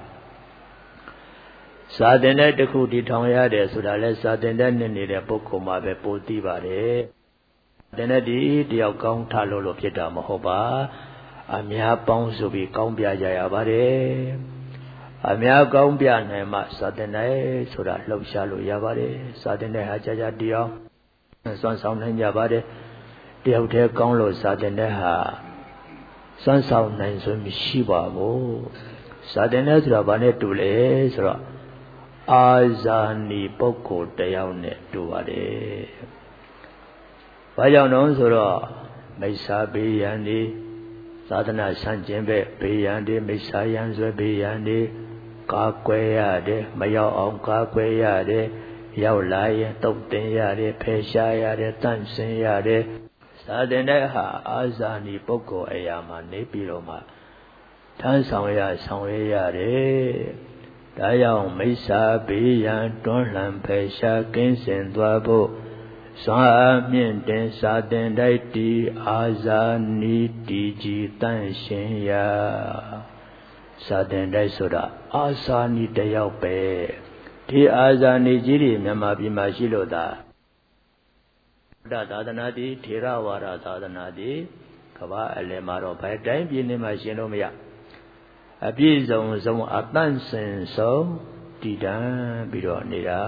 A: စာသင်တိုက်တစ်ခုတည်ထောင်ရတယ်ဆိုတာလဲစာသင်တိုက်နဲ့နေတဲ့ပုဂ္ဂိုလ်မှာပဲပိုသိပါတယ်သင်တဲ့ဒီတယောက်ကောင်းထားလို့လို့ဖြစ်တာမဟုတ်ပါအများပေါင်းဆိုပြီးကောင်းပြကြရပါတယ်အများကောင်းပြနိုင်မှစာသင်တိုက်ဆိုတာလှုပ်ရှားလို့ရပါတယ်စာသင်တိုက်ဟာကြာကြာတည်အောင်စွမ်းဆောင်နိုင်ကြပါတယ်တယောက်တည်းကောင်းလို့စာသင်တိုက်ဟာစွမ်းဆောင်နိုင်စွမ်းမရှိပါဘူးစာသင်တိုက်ဆိုတာဘာနဲ့တူလဲဆိုတော့အာဇာနည်ပုဂ္ဂိုလ်တယောက်နဲ့တူပါတယ်။ဘာကြောင့်လဲဆိုတော့မိစ္ဆာဘေးရန်ဒီသာသနာဆန့်ကျင်ဘက်ဘေးရန်ဒီမိစ္ဆာရန်ဆွဲဘေးရန်ဒီကာကွယ်ရတယ်မရောက်အောင်ကာကွယ်ရတယ်ရောက်လာရင်တုတ်တင်ရတယ်ဖယ်ရှားရတယ်တန့်စင်ရတယ်သာသနာဟာအာဇာနည်ပုဂ္ဂိုလ်အရာမှာနေပြီးတော့မှထမ်းဆောင်ရဆောင်ရရတယ်ဒါကြောင့်မိစ္ဆာဘေးရန်တွန်းလှန်ဖယ်ရှားကင်းစင်သွားဖို့စွမ်းအားမြင့်တင်စာသင်တိုက်တီအာဇာနည်တီကြီးတန့်ရှင်ရာစာသင်တိုက်ဆိုတာအာဇာနည်တယောက်ပဲဒီအာဇာနည်ကြီးတွေမြန်မာပြည်မှာရှိလို့သာဘုရားသာသနာတည်ထေရဝါဒသာသနာတည်ကမ္ဘာအလယ်မှာတော့ဘယ်တိုင်းပြည်နေမှာရှင်လို့မရအပြည့်စုံဆုံးအတန့်စင်ဆုံးတည်တံပြီးတော့နေတာ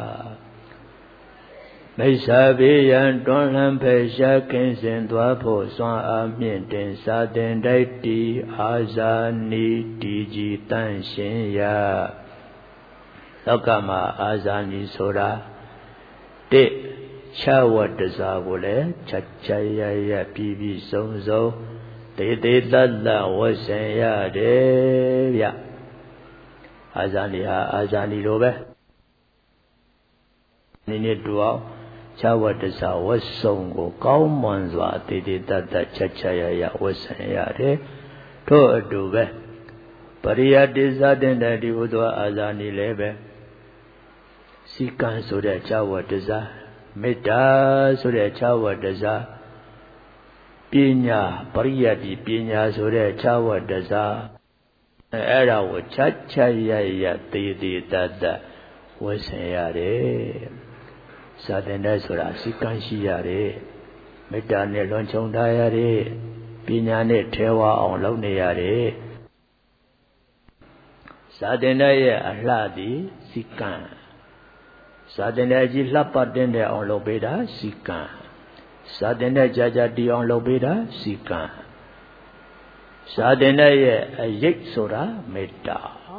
A: မိစ္ဆာဘေးရန်တွန်းလှန်ဖယ်ရှားကင်းစင်သွားဖို့စွမ်းအားမြင့်တင်စာသင်တိုက်တီအာဇာနည်တီကြီးတန့်ရှင်ရာလောကမှာအာဇာနည်ဆိုတာတစ်ချဝတ္တစာကိုလည်းချက်ချရရပြီးပြီးဆုံးဆုံးတေတေတတ္တဝတ်ဆင်ရတယ်ဗျအာဇာနည်ဟာအာဇာနည်လိုပဲနိနေတူအောင်ချဝတ္တစာဝတ်ဆုံးကိုကောင်းမွန်စွာတေတေတတ္တချက်ချရရဝတ်ဆင်ရတယ်ထို့အတူပဲပရိယတ္တိဇာတင်တဲ့ဒီဟုသောအာဇာနည်လည်းပဲစီကံဆိုတဲ့ချဝတ္တစာမေတ္တာဆိုတဲ့ချဝတ္တစာပ Pinya pariyati pinya sore chawa dasa era wo chachaya titi tata wasayare sadenda sura sikanshi yare metta ne lonchong dayare pinya ne thewa aung laung ne yare sadenda ye ahla di sikan sadenda ji lappa tin de aung laung pe da sikan sadenda jaja ti aung laung pe da sikan sadenda ye ayit sura metta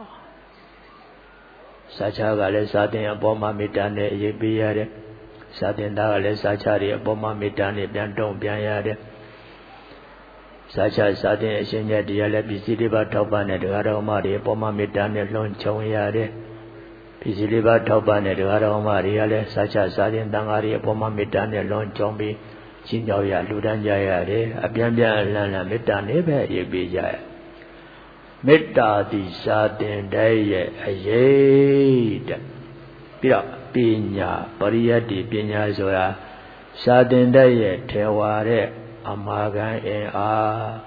A: sacha ga le saden a paw ma metta ne ayit pe yare saden da ga le sacha ri a paw ma metta ne pyan taung pyan yare sacha saden a shin nya ti ya le pisi li ba thok pa ne daga raw ma ri a paw ma metta ne lon chong yare pisi li ba thok pa ne daga raw ma ri ya le sacha saden tang ga ri a paw ma metta ne lon chong pi chin yaw ya lu dan ja yare a pyan pyan lan lan metta ne be ayit pe ja ya metta ti saden dai ye ayit pi da pinya pariyati pinya soya saden dai ye thewa de amagan in a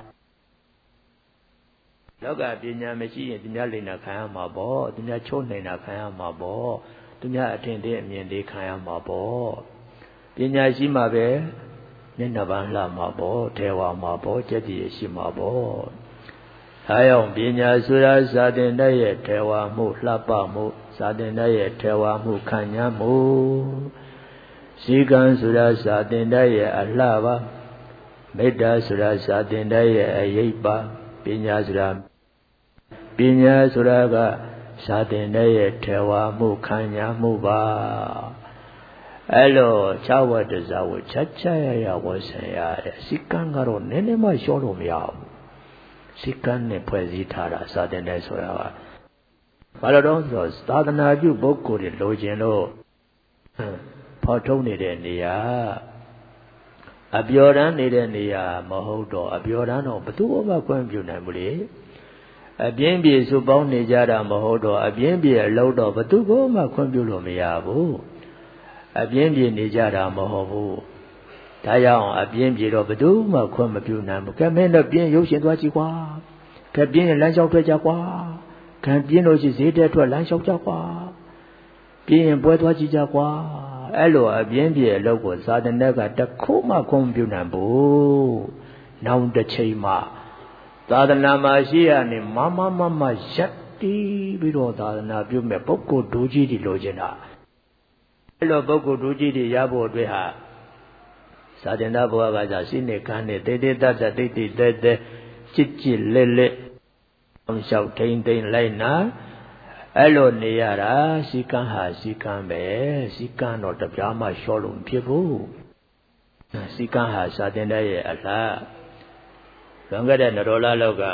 A: loka pinyaမရှိရင်သူများလိမ့်နာခံရမှာပေါ့သူများချုပ်နိုင်တာခံရမှာပေါ့သူများအထင်သေးအမြင်သေးခံရမှာပေါ့ပညာရှိမှပဲမျက်နှာပန်းလှမှာပေါ့ထဲဝါမှာပေါ့ကြက်တည်ရှိမှာပေါ့အဲကြောင့်ပညာဆိုတာစာသင်တတ်ရဲ့ထဲဝါမှုလှပမှုစာသင်တတ်ရဲ့ထဲဝါမှုခံညာမှုစီကံဆိုတာစာသင်တတ်ရဲ့အလှပါမေတ္တာဆိုတာစာသင်တတ်ရဲ့အယိပ်ပါပညာဆိုတာပညာဆိုတာကစာသင်တတ်ရဲ့ထေဝါမှုခံညာမှုပါအဲ့လိုခြားဝတ္တဇာဝချာချာရရဝဆံရတယ်စိကံကတော့နည်းနည်းမှရှောလို့မရဘူးစိကံနဲ့ဖွဲ့စည်းထားတာစာသင်တတ်ဆိုတာကဘာလို့တော့ဆိုသာသနာပြုပုဂ္ဂိုလ်တွေလိုချင်လို့ဖော်ထုတ်နေတဲ့နေရာအပျော်တမ်းနေတဲ့နေရာမဟုတ်တော့အပျော်တမ်းတော့ဘယ်သူမှခွင့်ပြုနိုင်ဘူးလေအပြင်းပြေစုပေါင်းနေကြတာမဟုတ်တော့အပြင်းပြေအလုပ်တော့ဘယ်သူမှခွင့်ပြုလို့မရဘူးအပြင်းပြေနေကြတာမဟုတ်ဘူးဒါကြောင့်အပြင်းပြေတော့ဘယ်သူမှခွင့်မပြုနိုင်ဘူးကဲမင်းတော့ပြင်းရုပ်ရှင်သွားကြည့်ကွာကဲပြင်းရင်လမ်းလျှောက်ထွက်ကြကွာခံပြင်းလို့ရှိဈေးတက်ထွက်လမ်းလျှောက်ကြကွာပြင်းရင်ပွဲသွားကြည့်ကြကွာအဲ့လိုအပြင်းပြေအလုပ်ကိုသာသနာ့ကတခုမှခွင့်ပြုနိုင်ဘူးနောက်တစ်ချိန်မှသာသနာမှာရှိရနေမမမမရက်တီးပြီးတော့သာသနာပြုမဲ့ပုဂ္ဂိုလ်ဒုကြီးတွေလိုချင်တာအဲ့လိုပုဂ္ဂိုလ်ဒုကြီးတွေရဖို့အတွက်ဟာသာသနာ့ဘဝကသာရှိနေခံနေတေတေတတတိတိတဲတဲจิตจิตလက်လက်အောင်လျှောက်ထိန်ထိန်လိုက်နာအဲ့လိုနေရတာစီကံဟာစီကံပဲစီကံတော့တပြားမှလျှော့လို့မဖြစ်ဘူးစီကံဟာစာတင်တဲ့ရဲ့အလားလွန်ခဲ့တဲ့နရောလာလောက်က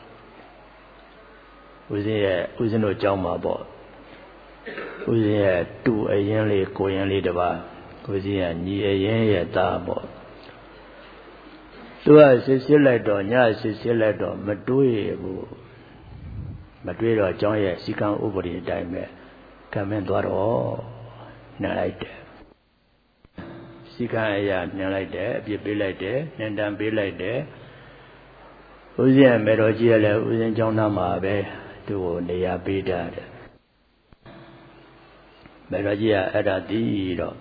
A: ဦးဇင်းရဲ့ဦးဇင်းတို့ကျောင်းမှာပေါ့ဦးဇင်းရဲ့တူအရင်လေးကိုရင်လေးတစ်ပါးဦးဇင်းရဲ့ညီအရင်ရဲ့သားပေါ့သူကစစ်စစ်လိုက်တော့ညစစ်စစ်လိုက်တော့မတွေးဘူးမတွေးတော့ကျောင်းရဲ့စီကံဥပဒေအတိုင်းပဲကံမင်းသွားတော့နှံလိုက်တယ်စီကံအရာနှံလိုက်တယ်အပြစ်ပေးလိုက်တယ်နှံတန်ပေးလိုက်တယ်ဦးဇင်းရဲ့မေတော်ကြီးကလည်းဦးဇင်းကျောင်းသားမှာပဲသူ့ကိုနေရာပေးတာတဲ့မေတော်ကြီးကအဲ့ဒါသိတော့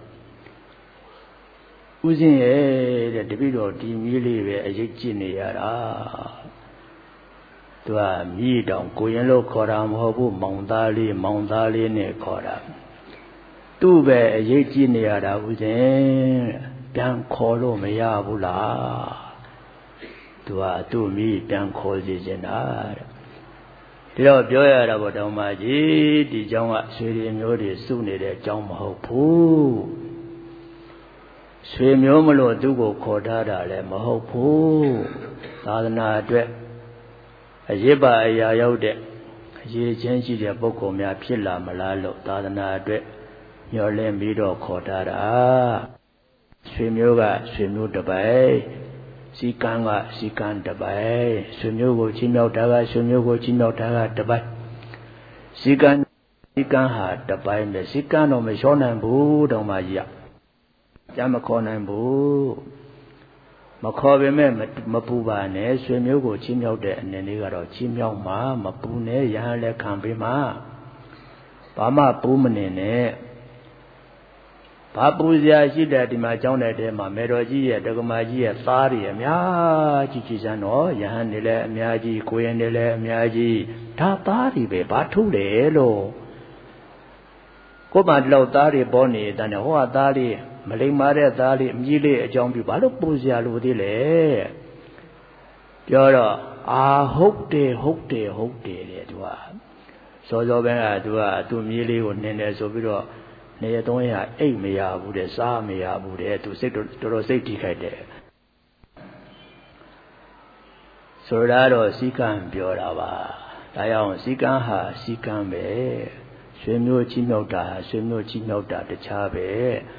A: ဦးဇင်းရဲ့တဲ့တပည့်တော်ဒီမြေးလေးပဲအရေးကြီးနေရတာသူကမြည်တောင်ကိုရင်လို့ခေါ်တာမဟုတ်ဘူးမောင်သားလေးမောင်သားလေးနဲ့ခေါ်တာသူ့ပဲအရေးကြီးနေရတာဦးဇင်းပြန်ခေါ်လို့မရဘူးလားသူကသူ့မြည်ပြန်ခေါ်စီခြင်းတာတဲ့ဒါတော့ပြောရတာပေါ့တောင်မကြီးဒီเจ้าကဆွေတွေမျိုးတွေစုနေတဲ့เจ้าမဟုတ်ဘူးဆွေမျိုးမလို့သူ့ကိုခေါ်ထားတာလည်းမဟုတ်ဘူးသာသနာအတွက်အရေးပါအရာရောက်တဲ့အရေးချင်းရှိတဲ့ပုဂ္ဂိုလ်များဖြစ်လာမလားလို့သာသနာအတွက်ညှော်လင့်ပြီးတော့ခေါ်ထားတာဆွေမျိုးကဆွေမျိုးတစ်ပိုင်စီကံကစီကံတစ်ပိုင်ဆွေမျိုးကိုချင်းမြောက်တာကဆွေမျိုးကိုချင်းမြောက်တာကတစ်ပိုင်စီကံစီကံဟာတစ်ပိုင်ပဲစီကံတော့မလျှော့နိုင်ဘူးတောင်မှကြီးရကြမခေါ်နိုင်ဘူးမခေါ်ပေမဲ့မပူပါနဲ့ဆွေမျိုးကိုချီးမြှောက်တဲ့အနေနဲ့ကတော့ချီးမြှောက်မှာမပူနဲ့ရဟန်းလည်းခံပေးမှာဘာမှပူးမနေနဲ့ဘာပူစရာရှိတဲ့ဒီမှာကျောင်းတဲ့တဲမှာမေတော်ကြီးရဲ့ဒကမာကြီးရဲ့သားတွေအများကြီးကြည်စမ်းတော့ယဟန်တွေလည်းအများကြီးကိုရင်တွေလည်းအများကြီးဒါသားတွေပဲဘာထုတယ်လို့ကိုမလောက်သားတွေပေါ်နေတဲ့နဲ့ဟိုကသားလေးမလိမ္မာတဲ့သားလေးအကြီးလေးအကြောင်းပြုဘာလို့ပူစရာလိုသေးလဲပြောတော့အာဟုတ်တယ်ဟုတ်တယ်ဟုတ်တယ်တဲ့သူကစောစောပဲကသူကသူ့မြေးလေးကိုနင်းတယ်ဆိုပြီးတော့နေရသုံးရအိတ်မရဘူးတဲ့စားမရဘူးတဲ့သူစိတ်တော်တော်စိတ်ထိခိုက်တယ်ဆိုတော့စီကံပြောတာပါဒါကြောင့်စီကံဟာစီကံပဲဆွေမျိုးချီးမြှောက်တာဆွေမျိုးချီးမြှောက်တာတခြားပဲ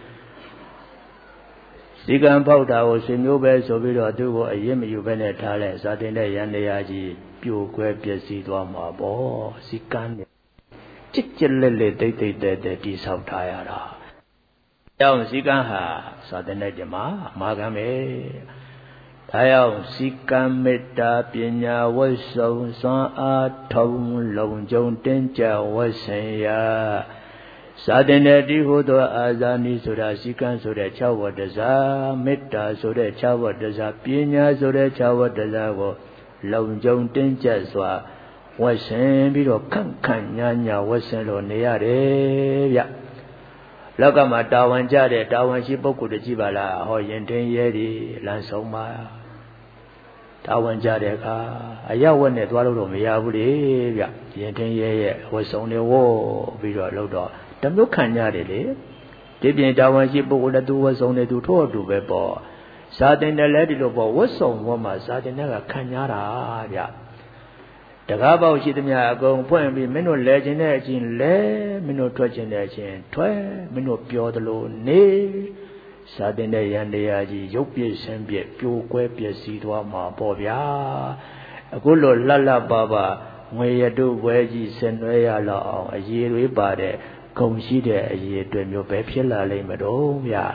A: စီကံပေါက်တာကိုဆွေမျိုးပဲဆိုပြီးတော့သူ့ကိုအရင်မယူပဲနဲ့ထားလိုက်စာတင်တဲ့ရန်တရားကြီးပြိုကွဲပျက်စီးသွားမှာပေါ့စီကံနဲ့ကြစ်ကြက်လက်လက်တိတ်တိတ်တဲတဲတိဆောက်ထားရတာ။ကြောင့်စီကံဟာစာတင်တဲ့ဒီမှာအမှားကံပဲ။ဒါကြောင့်စီကံမေတ္တာပညာဝတ်စုံစွမ်းအားထုံလုံခြုံတင်းကြပ်ဝတ်ဆင်ရာစာတင်တဲ့ဒီဟုသောအာဇာနည်ဆိုတာစီကံဆိုတဲ့၆ဝတ္တစားမေတ္တာဆိုတဲ့၆ဝတ္တစားပညာဆိုတဲ့၆ဝတ္တစားကိုလုံခြုံတင်းကြပ်စွာဝတ်ဆင်ပြီးတော့ခန့်ခန့်ညာညာဝတ်ဆင်လို့နေရတယ်ဗျလောကမှာတာဝန်ကြတဲ့တာဝန်ရှိပုဂ္ဂိုလ်တကြည့်ပါလားဟောရင်ထင်းရဲဒီလမ်းဆုံးပါတာဝန်ကြတဲ့အခါအရဝတ်နဲ့သွားလို့တော့မရဘူးလေဗျရင်ထင်းရဲရဲ့ဝတ်ဆုံးတွေဝို့ပြီးတော့လို့တော့တမျိုးခံကြတယ်လေဒီပြင်တာဝန်ရှိပုဂ္ဂိုလ်နဲ့သူဝတ်ဆုံးနေသူထို့အတူပဲပေါ့စာတင်တယ်လည်းဒီလိုပေါ့ဝတ်ဆုံးဘောမှာစာတင်တဲ့ကခံကြတာဗျတကားပေါက်ရှိသမျှအကုန်ဖွင့်ပြီးမင်းတို့လဲခြင်းတဲ့အချင်းလဲမင်းတို့ထွက်ခြင်းတဲ့အချင်းထွက်မင်းတို့ပြောသလိုနေစာတင်တဲ့ရန်တရားကြီးရုပ်ပြည့်ဆင်းပြည့်ပြိုကွဲပျက်စီးသွားမှာပေါ့ဗျာအခုလိုလှလှပပငွေရတုပွဲကြီးဆင်နွှဲရလောက်အောင်အရေးတွေပါတဲ့ဂုံရှိတဲ့အရေးတွေမျိုးပဲဖြစ်လာလိမ့်မတော့ဗျာ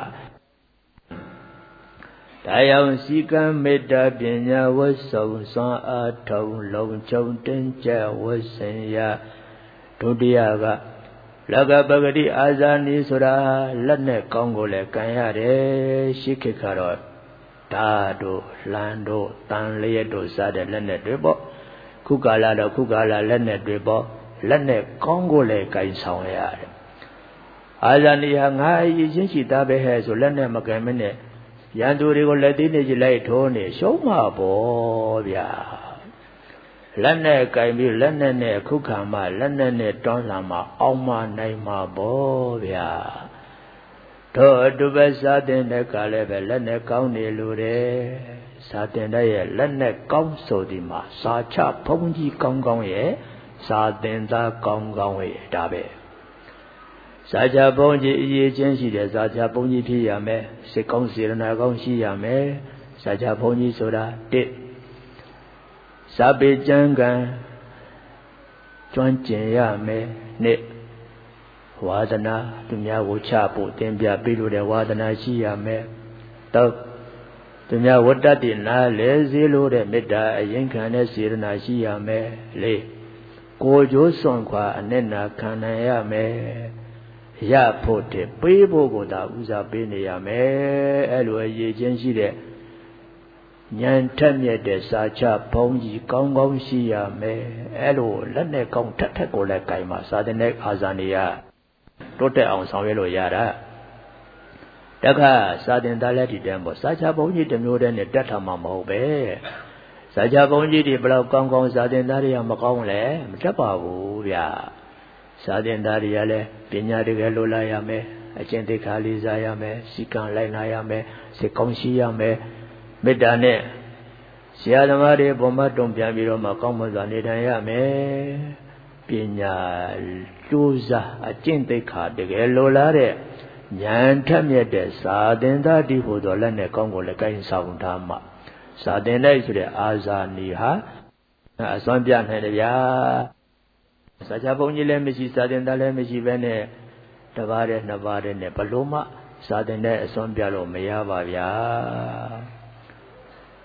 A: ဒါကြောင့်စီကံမေတ္တာပညာဝတ်စုံစွမ်းအားထုံလုံခြုံတင်းကြပ်ဝတ်ဆင်ရာဒုတိယကလကပဂတိအာဇာနည်ဆိုတာလက်နဲ့ကောင်းကိုလည်းကန်ရတယ်ရှိခေတ်ကတော့ဓာတို့လှန်တို့တန်လျက်တို့စတဲ့လက်နဲ့တွေပေါ့ခုကာလတော့ခုကာလလက်နဲ့တွေပေါ့လက်နဲ့ကောင်းကိုလည်းကန်ဆောင်ရတယ်အာဇာနည်ဟာငါအရေးချင်းရှိသားပဲဟဲ့ဆိုလက်နဲ့မကန်မနဲ့ရန်သူတွေကိုလက်သေးနေကြလိုက်ထိုးနေရှုံးမှာပေါ့ဗျာလက်နဲ့ကင်ပြီးလက်နဲ့နဲ့ခုခံမှလက်နဲ့နဲ့တွန်းလှန်မှအောင်မနိုင်မှာပေါ့ဗျာတို့အတူပဲစာတင်တဲ့ကလည်းပဲလက်နဲ့ကောင်းနေလို့တယ်စာတင်တဲ့ရဲ့လက်နဲ့ကောင်းဆိုဒီမှာစာချဘုံကြီးကောင်းကောင်းရဲ့စာတင်သားကောင်းကောင်းရဲ့ဒါပဲစာချဘုံကြီးအရေးချင်းရှိတယ်စာချဘုံကြီးဖြစ်ရမယ်စိတ်ကောင်းစေရနာကောင်းရှိရမယ်စာချဘုံကြီးဆိုတာတစ်စာပေကျမ်းဂန်ကျွမ်းကျင်ရမယ်နှစ်ဝါဒနာသူများကိုချဖို့သင်ပြပေးလို့တဲ့ဝါဒနာရှိရမယ်သုံးသူများဝတ္တတိနာလဲစေလို့တဲ့မေတ္တာအရင်ခံတဲ့စေရနာရှိရမယ်လေးကိုယ်ကျိုးစွန့်ခွာအနစ်နာခံနိုင်ရမယ်ရဖို့တဲ့ပေးဖို့ကိုသာဦးစားပေးနေရမယ်အဲ့လိုအရေးချင်းရှိတဲ့ဉာဏ်ထက်မြက်တဲ့စာချဘုံကြီးကောင်းကောင်းရှိရမယ်အဲ့လိုလက်နဲ့ကောင်းထက်ထက်ကိုလည်းကြိုင်မှာစာတင်တဲ့အာဇာနည်ကတိုးတက်အောင်ဆောင်ရွက်လို့ရတာတခါစာတင်သားလက်ဒီတန်းပေါ့စာချဘုံကြီးတစ်မျိုးတည်းနဲ့တက်ထမှာမဟုတ်ပဲစာချဘုံကြီးတွေဘယ်လောက်ကောင်းကောင်းစာတင်သားတွေကမကောင်းလဲမတက်ပါဘူးဗျာစာတင်သားတွေကလည်းပညာတကယ်လိုလားရမယ်အကျင့်သိက္ခာလေးစားရမယ်စီကံလိုက်နာရမယ်စိတ်ကောင်းရှိရမယ်မေတ္တာနဲ့ဆရာသမားတွေပုံမှန်တုံပြန်ပြီးတော့မှကောင်းမွန်စွာနေထိုင်ရမယ်ပညာကြိုးစားအကျင့်သိက္ခာတကယ်လိုလားတဲ့ဉာဏ်ထက်မြက်တဲ့စာသင်သားတိဟူသောလက်နဲ့ကောင်းကိုလည်းကိုင်းဆောင်ထားမှစာသင်လိုက်ဆိုတဲ့အာဇာနည်ဟာအစွမ်းပြနိုင်တယ်ဗျာစာချဘုံကြီးလည်းမရှိစာသင်သားလည်းမရှိပဲနဲ့တပါးတဲ့နှစ်ပါးတဲ့နဲ့ဘလို့မှစာသင်တဲ့အစွမ်းပြလို့မရပါဗျာ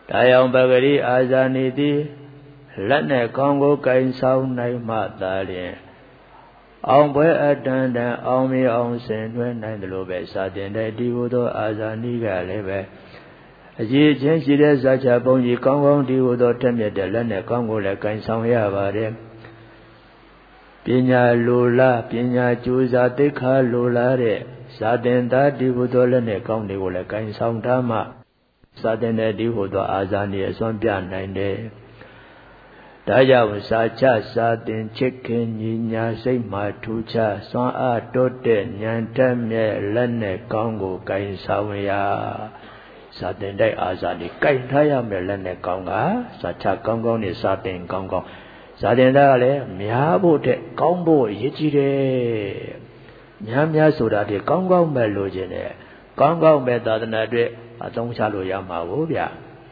A: ဒါကြောင့်ပဂရိအာဇာနည်သည်လက်နဲ့ကောင်းကိုကိုင်ဆောင်နိုင်မှသာလျှင်အောင်ပွဲအတန်တန်အောင်မြေအောင်ဆင်နွှဲနိုင်တယ်လို့ပဲစာတင်တဲ့ဒီဟုသောအာဇာနည်ကလည်းပဲအကြီးချင်းရှိတဲ့ဇာချပုံကြီးကောင်းကောင်းဒီဟုသောထက်မြက်တဲ့လက်နဲ့ကောင်းကိုလည်းကိုင်ဆောင်ရပါတယ်ပညာလိုလားပညာကြိုးစားသိက္ခာလိုလားတဲ့စာတင်သားဒီဟုသောလက်နဲ့ကောင်းတွေကိုလည်းကိုင်ဆောင်ထားမှစာတင်တဲ့ဒီဟုသောအာဇာနည်အစွမ်းပြနိုင်တယ်ဒါကြောင့်စာချစာတင်ချစ်ခင်ညီညာစိတ်မှထူးခြားစွမ်းအားတိုးတဲ့ဉာဏ်တတ်မြဲလက်နဲ့ကောင်းကိုကိုင်ဆောင်ရစာတင်တဲ့အာဇာနည်ကိုင်ထားရမယ်လက်နဲ့ကောင်းကစာချကောင်းကောင်းနဲ့စာတင်ကောင်းကောင်းစာတင်တာကလည်းများဖို့တဲ့ကောင်းဖို့အရေးကြီးတယ်များများဆိုတာဒီကောင်းကောင်းပဲလိုချင်တယ်ကောင်းကောင်းပဲသာသနာအတွက်အသုံးချလို့ရမှာကိုဗျ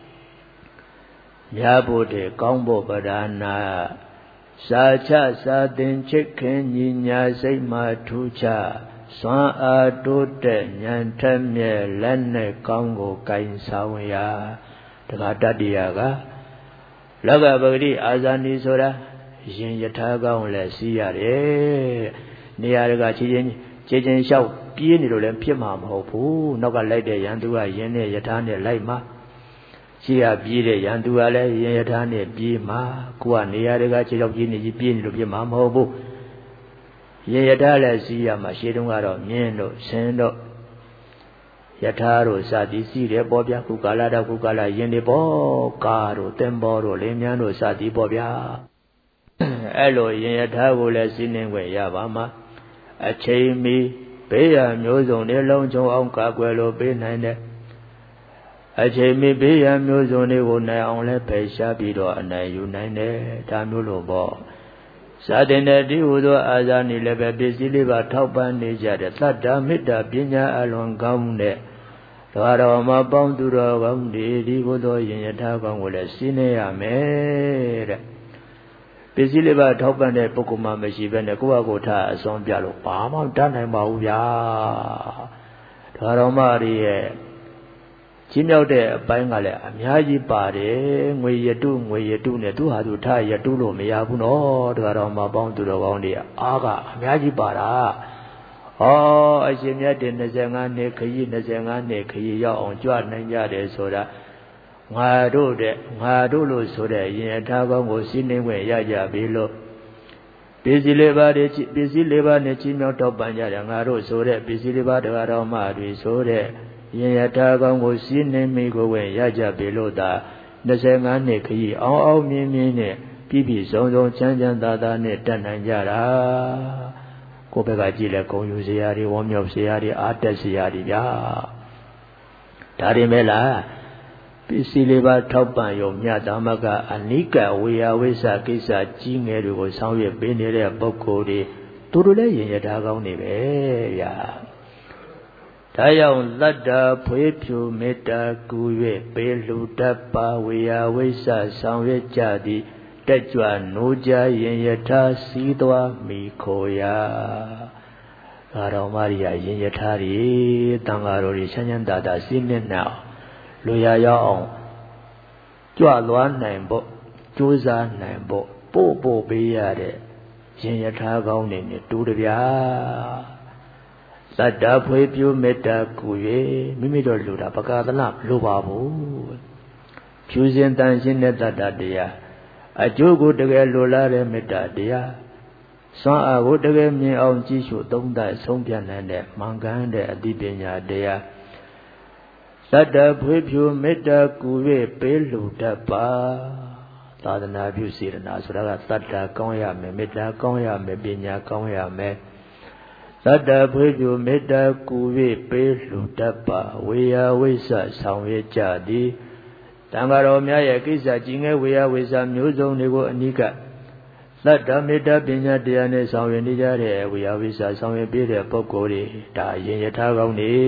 A: များဖို့တဲ့ကောင်းဖို့ပဓာနာစာချစာတင်ချစ်ခင်ညီညာစိတ်မှထူးခြားစွမ်းအားတိုးတဲ့ဉာဏ်ထက်မြဲလက်နဲ့ကောင်းကိုကိုင်ဆောင်ရာတခါတတ္တိယကလောကပဂတိအာဇာနည်ဆိုတာရင်ယထာကောင်းလည်းစီးရတယ်နေရာကချင်းချင်းချင်းချင်းလျှောက်ပြေးနေလို့လည်းဖြစ်မှာမဟုတ်ဘူးနောက်ကလိုက်တဲ့ရန်သူကရင်နဲ့ယထာနဲ့လိုက်မှာရှိရပြေးတဲ့ရန်သူကလည်းရင်ယထာနဲ့ပြေးမှာကိုကနေရာကချင်းလျှောက်ပြေးနေကြီးပြေးနေလို့ဖြစ်မှာမဟုတ်ဘူးရင်ယထာလည်းစီးရမှာရှေးတုန်းကတော့မြင်းတို့ဆင်းတို့ယထာတို့စသည်စီးတယ်ပေါ့ဗျာခုကာလတော့ခုကာလရင်တွေပေါ့ကာတို့သင်္ဘောတို့လင်းမြန်းတို့စသည်ပေါ့ဗျာအဲ့လိုရင်ယထာကိုလည်းစီးနှင်းခွင့်ရပါမှာအချိန်မီဘေးရမျိုးစုံတွေလုံးချုံအောင်ကာကွယ်လို့ပေးနိုင်တယ်အချိန်မီဘေးရမျိုးစုံတွေကိုနိုင်အောင်လည်းဖယ်ရှားပြီးတော့အနိုင်ယူနိုင်တယ်ဒါမျိုးလို့ပေါ့စာတင်တဲ့ဒီဟုသောအာဇာနည်လည်းပဲပစ္စည်းလေးပါထောက်ပံ့နေကြတဲ့သတ္တမေတ္တာပညာအလွန်ကောင်းတဲ့ဒါတော်မှာပေါင်းသူတော်ကောင်းဒီဒီဟုသောရင်ယထာကောင်းကိုလည်းစီးနေရမယ်တဲ့ပစ္စည်းလေးပါထောက်ပံ့တဲ့ပုဂ္ဂိုလ်မှမရှိဘဲနဲ့ကိုယ့်အကိုထားအစွမ်းပြလို့ဘာမှတတ်နိုင်ပါဘူးဗျာဒါတော်မတွေရဲ့ချင်းမြောက်တဲ့အပိုင်းကလည်းအများကြီးပါတယ်ငွေရတုငွေရတုနဲ့သူဟာသူထားရတုလို့မရဘူးနော်ဒါတော်မပေါင်းသူတော်ကောင်းတွေအားကအများကြီးပါတာဟောအရှင်မြတ်တဲ့၂၅နှစ်ခရီး၂၅နှစ်ခရီးရောက်အောင်ကြွနိုင်ကြတယ်ဆိုတာငါတို့တဲ့ငါတို့လို့ဆိုတဲ့ရင်အထားကောင်းကိုစီးနှင်းခွင့်ရကြပြီလို့ပစ္စည်းလေးပါးတွေပစ္စည်းလေးပါးနဲ့ချင်းမြောက်တော့ပန်ကြတယ်ငါတို့ဆိုတဲ့ပစ္စည်းလေးပါးတရားတော်မှတွေဆိုတဲ့ရင်ယထာကောင်းကိုစီးနှင်းမိကိုဝင်ရကြပြီလို့သာ၂၅နှစ်ခရီးအောင်အောင်မြင်းမြင်းနဲ့ပြည့်ပြည့်စုံစုံချမ်းချမ်းသာသာနဲ့တတ်နိုင်ကြတာကိုယ့်ဘက်ကကြည့်လဲဂုံယူစရာတွေဝမ်းမြောက်စရာတွေအားတက်စရာတွေဗျာဒါတွေမဲ့လားပစ္စည်းလေးပါးထောက်ပံ့ရုံမြတ်သမဂအနိကဝေယဝိသကိစ္စကြီးငယ်တွေကိုဆောင်ရွက်ပေးနေတဲ့ပုဂ္ဂိုလ်တွေသူတို့လည်းရင်ယထာကောင်းနေပဲဗျာဒါကြောင့်သတ္တဖွေးဖြူမေတ္တာကူ၍ပေးလူတတ်ပါဝေယဝိသဆောင်ရွက်ကြသည်တက်ကြွနိုးကြရင်ယထာစီးသွားမိခိုရာဒါတော်မရိယရင်ယထာတွေတန်ဃာတော်တွေချမ်းချမ်းသာသာစီးနှင်းနေအောင်လူရရောက်အောင်ကြွသွားနိုင်ဖို့ကြိုးစားနိုင်ဖို့ပို့ပို့ပေးရတဲ့ရင်ယထာကောင်းနေနဲ့တူတဗျာသတ္တဖွေပြုမေတ္တာကူ၍မိမိတို့လူတာပကာသလလိုပါဘူးဖြူစင်တန်ရှင်းတဲ့တတ္တတရားအကျိုးကိုတကယ်လိုလားတဲ့မေတ္တာတရားစွမ်းအားကိုတကယ်မြင်အောင်ကြည့်ရှုသုံးသပ်ဆုံးဖြတ်နိုင်တဲ့မှန်ကန်တဲ့အသိပညာတရားသတ္တဖွေဖြူမေတ္တာကူ၍ပေးလူတတ်ပါသာသနာပြုစေရနာဆိုတာကသတ္တကောင်းရမယ်မေတ္တာကောင်းရမယ်ပညာကောင်းရမယ်သတ္တဖွေဖြူမေတ္တာကူ၍ပေးလူတတ်ပါဝေယဝိသဆောင်ရွက်ကြသည်တန်ဃာတော်များရဲ့ကိစ္စကြီးငယ်ဝေယဝိသမျိုးစုံတွေကိုအနိကသတ္တမေတ္တာပညာတရားနဲ့ဆောင်ရွက်နေကြတဲ့ဝေယဝိသဆောင်ရွက်ပေးတဲ့ပုဂ္ဂိုလ်တွေဒါရင်ယထာကောင်းနေ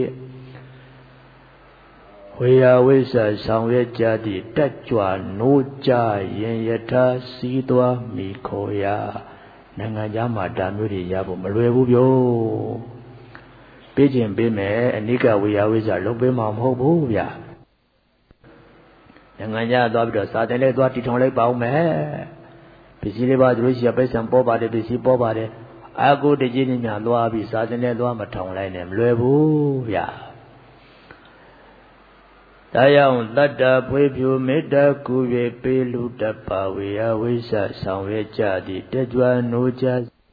A: ဝေယဝိသဆောင်ရွက်ကြသည့်တက်ကြွနိုးကြရင်ယထာစီးသွားမိခိုရာနိုင်ငံခြားမှာဒါမျိုးတွေရဖို့မလွယ်ဘူးဗျို့ပေးခြင်းပေးမယ်အနိကဝေယဝိဇ္ဇလုပ်ပေးမှာမဟုတ်ဘူးဗျနိုင်ငံခြားသွားပြီးတော့စာသင်လေးသွားတည်ထောင်လိုက်ပါဦးမယ်ပစ္စည်းလေးပါသူတို့ရှိရပိဿံပေါ်ပါတယ်ပစ္စည်းပေါ်ပါတယ်အာကိုတကြီးနေများသွားပြီးစာသင်လေးသွားမထောင်လိုက်နဲ့မလွယ်ဘူးဗျာဒါကြောင့်တတ္တဖွေဖြူမေတ္တာကူ၍ပေးလူတပ္ပဝေယဝိသဆောင်ရွက်ကြသည်တကြွနိုးကြ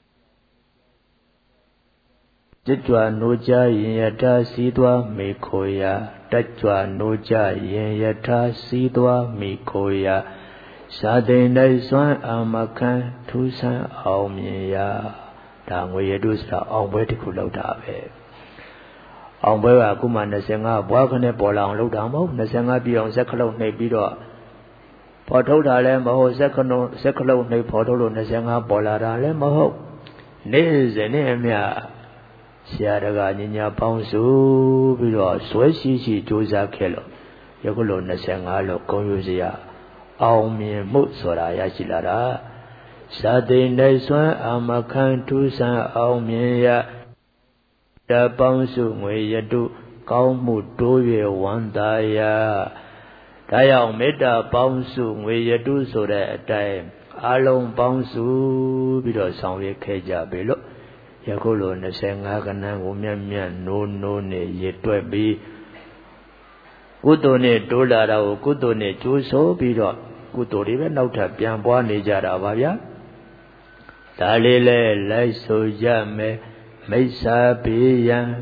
A: တကြွနိုးကြရင်ယထာစီးသွားမေခိုရာတကြွနိုးကြရင်ယထာစီးသွားမေခိုရာသာသိန်၌စွမ်းအာမခံထူးဆန်းအောင်မြင်ရာဒါငွေရတုဆိုတာအောင်ပွဲတစ်ခုလောက်တာပဲအောင်ပွဲကအခုမှ25ဘွားခနဲ့ပေါ်လာအောင်လုပ်တာမဟုတ်25ပြည့်အောင်ဇက်ခလုံးနှိပ်ပြီးတော့ပေါ်ထုတ်တာလည်းမဟုတ်ဇက်ခလုံးဇက်ခလုံးနှိပ်ပေါ်ထုတ်လို့25ပေါ်လာတာလည်းမဟုတ်နေ့စဉ်နဲ့အမျှဆရာတကာညညာပေါင်းစုပြီးတော့ဇွဲရှိရှိကြိုးစားခဲ့လို့ယခုလို25လို့ဂုဏ်ယူစရာအောင်မြင်မှုဆိုတာရရှိလာတာသာသိန်၌စွမ်းအာမခံထူးဆန်းအောင်မြင်ရတပေါင်းစုငွေရတုကောင်းမှုတိုး၍ဝန္တာယဒါကြောင့်မေတ္တာပေါင်းစုငွေရတုဆိုတဲ့အတိုင်းအလုံးပေါင်းစုပြီးတော့ဆောင်ရွက်ခဲ့ကြပြီလို့ယခုလို25ခဏကိုမြတ်မြတ်နိုးနိုးနဲ့ရတွက်ပြီးကုသိုလ်နဲ့တိုးလာတာကိုကုသိုလ်နဲ့ကျိုးဆိုပြီးတော့ကုသိုလ်တွေပဲနောက်ထပ်ပြန်ပွားနေကြတာပါဗျာဒါလေးလဲလိုက်ဆိုကြမယ်မိစ္ဆာဘေးရန်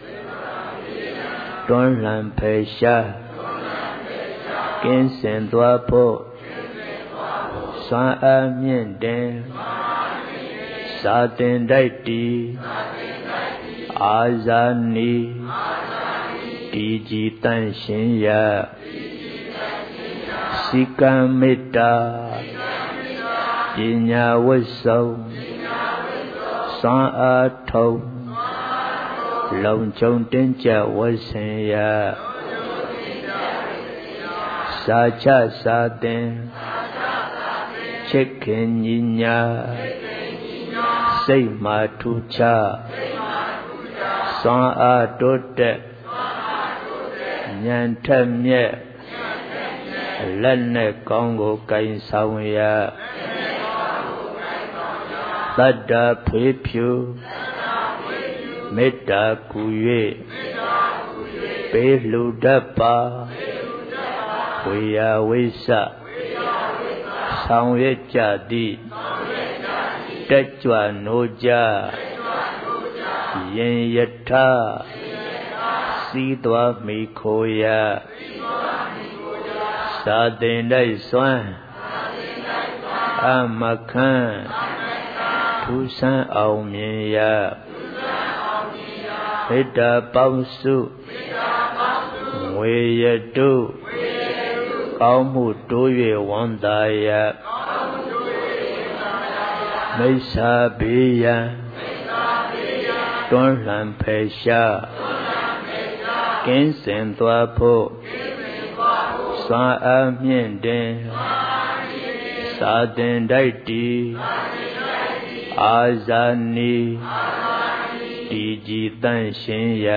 A: တွန်းလှန်ဖယ်ရှားကင်းစင်သွားဖို့စွမ်းအားမြင့်တင်စာသင်တိုက်တီအာဇာနီတီကြည်တန့်ရှင်ရစိကံမေတ္တာပညာဝိစုံစွမ်းအားထုံလုံခြုံတင်းကြပ်ဝတ်ဆင်ရစာချစာသင်ချစ်ခင်ညီညာစိတ်မှထူးခြားစွမ်းအားတိုးတက်ဉာဏ်ထက်မြက်လက်နဲ့ကောင်းကိုကင်ဆောင်ရတတ္တဖေးဖြူမေတ္တာကူ၍ပေးလူတတ်ပါဝေယဝိသဆောင်ရွက်ကြသည်တက်ကြွနိုးကြရင်ယထာစီးသွားမိခိုရာသာသင်၌စွမ်းအမခံထူးဆန်းအောင်မြင်ရာမေတ္တာပေါင်းစုငွေရတုကောင်းမှုတိုး၍ဝန္တာယမိစ္ဆာဘေးရန်တွန်းလှန်ဖယ်ရှားကင်းစင်သွားဖို့စွမ်းအားမြင့်တင်စာသင်တိုက်တီအာဇာနီတီကြည်တန့်ရှင်ရ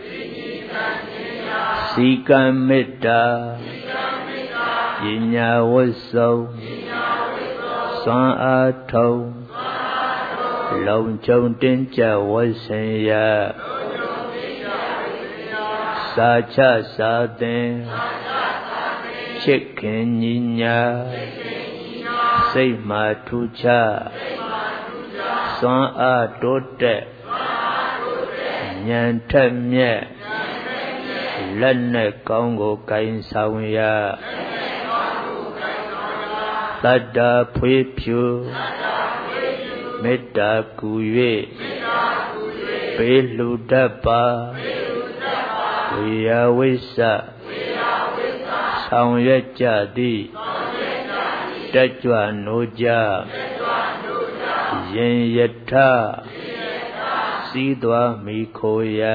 A: စိကံမေတ္တာပညာဝတ်စုံစွမ်းအားထုံလုံခြုံတင်းကြပ်ဝတ်ဆင်ရစာချစာသင်ချစ်ခင်ညီညာစိတ်မှထူးခြားစွမ်းအားတိုးတက်ဉာဏ်ထက်မြက်လက်နဲ့ကောင်းကိုကင်ဆောင်ရတတ္တဖွေးဖြူမေတ္တာကူ၍ပေးလူတတ်ပါဝေယဝိသဆောင်ရွက်ကြသည်တက်ကြွနိုးကြရင်ယထာစီးသွားမိခိုရာ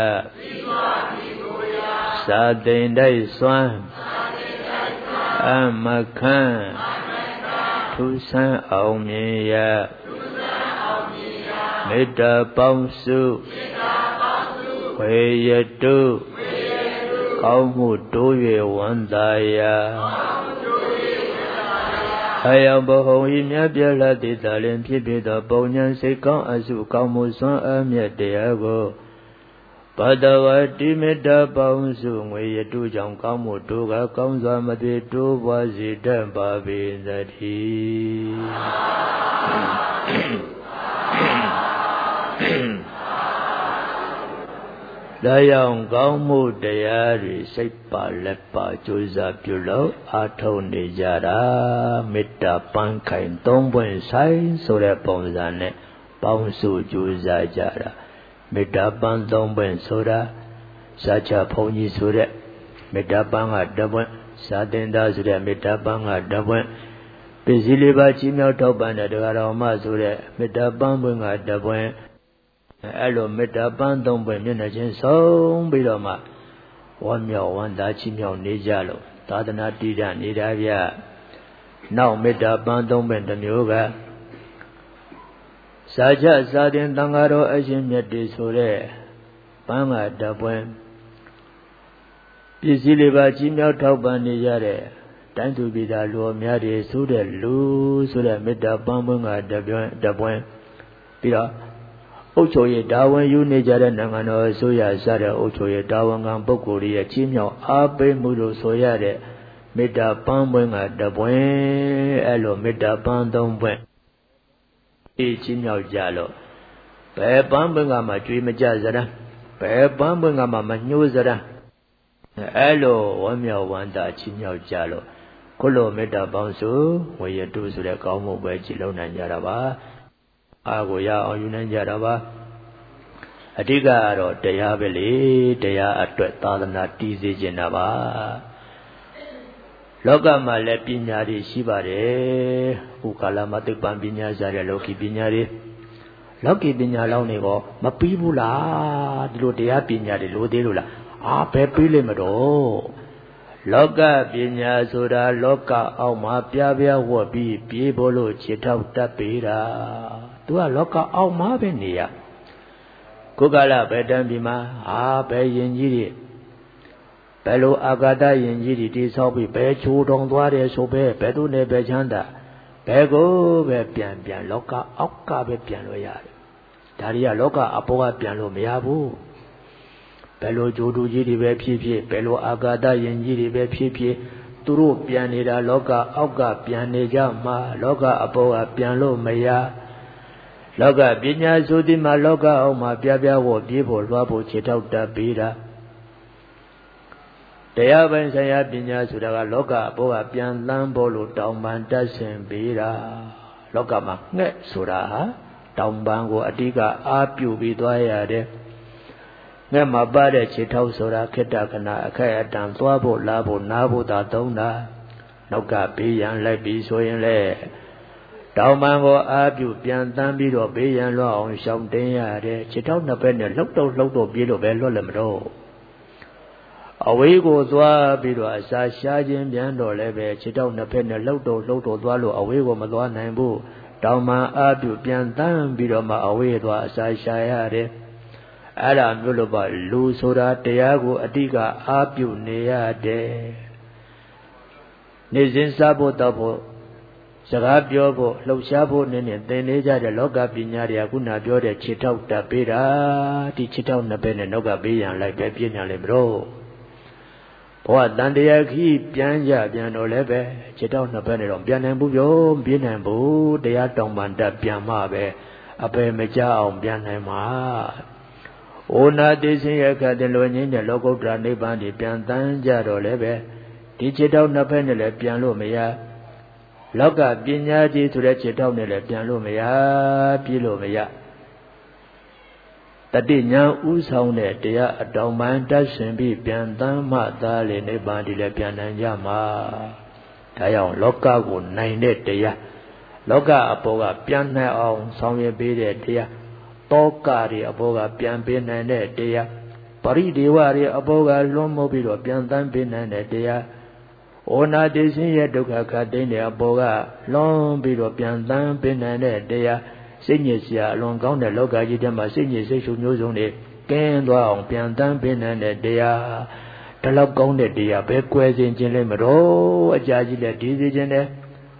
A: သာသိန်တိုက်စွမ်းအမခံထူးဆန်းအောင်မြင်ရာမေတ္တာပေါင်းစုဝေယတုကောင်းမှုတိုး၍ဝန္တာယယောဘဟုံဤမြတ်ပြလတိသာလင်ဖြစ်ဖြစ်သောပုံညာစိတ်ကောင်းအစုကောင်းမှုစွမ်းအားမြတ်တရားကိုဘဒဝတိမေတ္တာပေါင်းစုငွေရတုကြောင့်ကောင်းမှုတို့ကကောင်းစွာမသွေတိုးပွားစေတတ်ပါပေသတည်းဒါကြောင့်ကောင်းမှုတရားတွေစိတ်ပါလက်ပါကြိုးစားပြုလို့အားထုတ်နေကြတာမေတ္တာပန်းခိုင်သုံးပွင့်ဆိုင်ဆိုတဲ့ပုံစံနဲ့ပေါင်းစုကြိုးစားကြတာမေတ္တာပန်းသုံးပွင့်ဆိုတာစာချဘုန်းကြီးဆိုတဲ့မေတ္တာပန်းကတစ်ပွင့်စာသင်သားဆိုတဲ့မေတ္တာပန်းကတစ်ပွင့်ပစ္စည်းလေးပါးချီးမြှောက်ထောက်ပံ့တဲ့တရားတော်မှဆိုတဲ့မေတ္တာပန်းပွင့်ကတစ်ပွင့်အဲ့လိုမေတ္တာပန်းသုံးပွင့်မျက်နှာချင်းဆုံးပြီးတော့မှဝမ်းမြောက်ဝမ်းသာချီးမြှောက်နေကြလို့သာသနာတည်ရနေတာဗျနောက်မေတ္တာပန်းသုံးပွင့်တစ်မျိုးကစာချစာသင်သံဃာတော်အရှင်မြတ်တွေဆိုတဲ့ပန်းကတစ်ပွင့်ပစ္စည်းလေးပါးချီးမြှောက်ထောက်ပံ့နေကြတဲ့တိုင်းသူပြည်သားလူအများတွေဆိုတဲ့လူဆိုတဲ့မေတ္တာပန်းပွင့်ကတစ်ပွင့်တစ်ပွင့်ပြီးတော့အုပ်ချုပ်ရေးတာဝန်ယူနေကြတဲ့နိုင်ငံတော်အစိုးရစတဲ့အုပ်ချုပ်ရေးတာဝန်ခံပုဂ္ဂိုလ်တွေရဲ့ချီးမြှောက်အားပေးမှုလို့ဆိုရတဲ့မေတ္တာပန်းပွင့်ကတစ်ပွင့်အဲ့လိုမေတ္တာပန်းသုံးပွင့်အေးချီးမြှောက်ကြလို့ဘယ်ပန်းပွင့်ကမှကြွေးမကြစရဘယ်ပန်းပွင့်ကမှမညှိုးစရအဲ့လိုဝမ်းမြောက်ဝမ်းသာချီးမြှောက်ကြလို့ခုလိုမေတ္တာပေါင်းစုဝေယတုဆိုတဲ့ကောင်းမှုပဲကြည်လုံးနိုင်ကြတာပါအာကိုရအောင်ယူနိုင်ကြတာပါအဓိကကတော့တရားပဲလေတရားအတွက်သာသနာတည်စေခြင်းတာပါလောကမှာလည်းပညာတွေရှိပါတယ်ဥက္ကလာမသိပ္ပံပညာစတဲ့လောကီပညာတွေလောကီပညာလောက်နေတော့မပြီးဘူးလားဒီလိုတရားပညာတွေလိုသေးလို့လားအာဘယ်ပြီးလိမ့်မတော့လောကပညာဆိုတာလောကအောက်မှာပြပြဝတ်ပြီးပြေးဖို့လို့ခြေထောက်တက်ပေတာသူကလောကအောက်မှာပဲနေရကိုယ်ကလာဘယ်တန်းပြီမှာအာဘယ်ယင်ကြီးတွေဘယ်လိုအာဂတယင်ကြီးတွေတိဆောက်ပြီးဘယ်ချိုးတောင်သွားတယ်ဆိုပဲဘယ်သူနဲ့ဘယ်ချမ်းသာဘယ်ကိုပဲပြန်ပြန်လောကအောက်ကပဲပြန်လို့ရတယ်ဒါတွေကလောကအပေါ်ကပြန်လို့မရဘူးဘယ်လိုဂျိုးတူကြီးတွေပဲဖြစ်ဖြစ်ဘယ်လိုအာဂတယင်ကြီးတွေပဲဖြစ်ဖြစ်သူတို့ပြန်နေတာလောကအောက်ကပြန်နေကြမှာလောကအပေါ်ကပြန်လို့မရလောကပညာဆိုသည်မှာလောကအောက်မှာပြပြဖို့ပြေးဖို့လွှားဖို့ခြေထောက်တက်ပေးတာတရားပိုင်းဆိုင်ရာပညာဆိုတာကလောကအပေါ်ကပြန်လန်းဖို့လို့တောင်ပန်တက်ဆင်ပေးတာလောကမှာငှက်ဆိုတာဟာတောင်ပန်ကိုအတိကအားပြုပြီးသွားရတယ်ငှက်မှာပါတဲ့ခြေထောက်ဆိုတာခေတ္တကနာအခိုက်အတန့်သွားဖို့လာဖို့နားဖို့သာသုံးတာနောက်ကဘေးရန်လိုက်ပြီးဆိုရင်လေတောင်ပန်ကိုအားပြုပြန်တန်းပြီးတော့ဘေးရန်လွတ်အောင်ရှောင်တင်းရတယ်ခြေထောက်နှစ်ဘက်နဲ့လှုပ်တော့လှုပ်တော့ပြေးလို့ပဲလွတ်လည်းမတော့အဝေးကိုသွားပြီးတော့အစာရှားခြင်းပြန်တော့လည်းပဲခြေထောက်နှစ်ဘက်နဲ့လှုပ်တော့လှုပ်တော့သွားလို့အဝေးကိုမသွားနိုင်ဘူးတောင်ပန်အားပြုပြန်တန်းပြီးတော့မှအဝေးသွားအစာရှာရတယ်အဲ့ဒါမျိုးလို့ပါလူဆိုတာတရားကိုအတိကအားပြုနေရတယ်နေစဉ်စားဖို့တောက်ဖို့စကားပြောဖို့လှုပ်ရှားဖို့နည်းနည်းသင်နေကြတဲ့လောကပညာတွေကခုနပြောတဲ့ခြေထောက်တက်ပေးတာဒီခြေထောက်နှစ်ဘက်နဲ့နောက်ကပေးရန်လိုက်ပဲပြင်းညာလေမလို့ဘဝတန်တရားခီးပြန်ကြပြန်တော့လည်းပဲခြေထောက်နှစ်ဘက်နဲ့တော့ပြန်နိုင်ဘူးပြောပြင်းနိုင်ဘူးတရားတောင်ပန်တက်ပြန်မှပဲအပယ်မကြအောင်ပြန်နိုင်မှာဩနာတိစင်ရခတဲ့လွန်ငင်းတဲ့လောကုတ္တရာနိဗ္ဗာန်ဒီပြန်တန်းကြတော့လည်းပဲဒီခြေထောက်နှစ်ဘက်နဲ့လည်းပြန်လို့မရလောကပညာကြီးဆိုတဲ့ခြေထောက်နဲ့လည်းပြန်လို့မရပြေးလို့မရတတိညာဥဆောင်တဲ့တရားအတောင်ပန်တက်ဆင်ပြီးပြန်တမ်းမှသာလေနိဗ္ဗာန်ဒီလည်းပြန်နိုင်ကြမှာဒါကြောင့်လောကကိုနိုင်တဲ့တရားလောကအပေါ်ကပြန်နိုင်အောင်ဆောင်ရွက်ပေးတဲ့တရားတောကတွေအပေါ်ကပြန်ပေးနိုင်တဲ့တရားပရိဒေဝတွေအပေါ်ကလွန်မိုးပြီးတော့ပြန်တမ်းပေးနိုင်တဲ့တရားဩနာတိစင်းရဲ့ဒုက္ခခတ်သိမ်းတဲ့အပေါ်ကလွန်ပြီးတော့ပြန်တမ်းပေးနိုင်တဲ့တရားစိတ်ညစ်စရာအလွန်ကောင်းတဲ့လောကကြီးထဲမှာစိတ်ညစ်စိတ်ရှုမျိုးစုံတွေကင်းသွားအောင်ပြန်တမ်းပေးနိုင်တဲ့တရားဒီလောက်ကောင်းတဲ့တရားပဲကွယ်စင်ခြင်းလဲမတော့အကြာကြီးလဲဒီစီခြင်းလဲ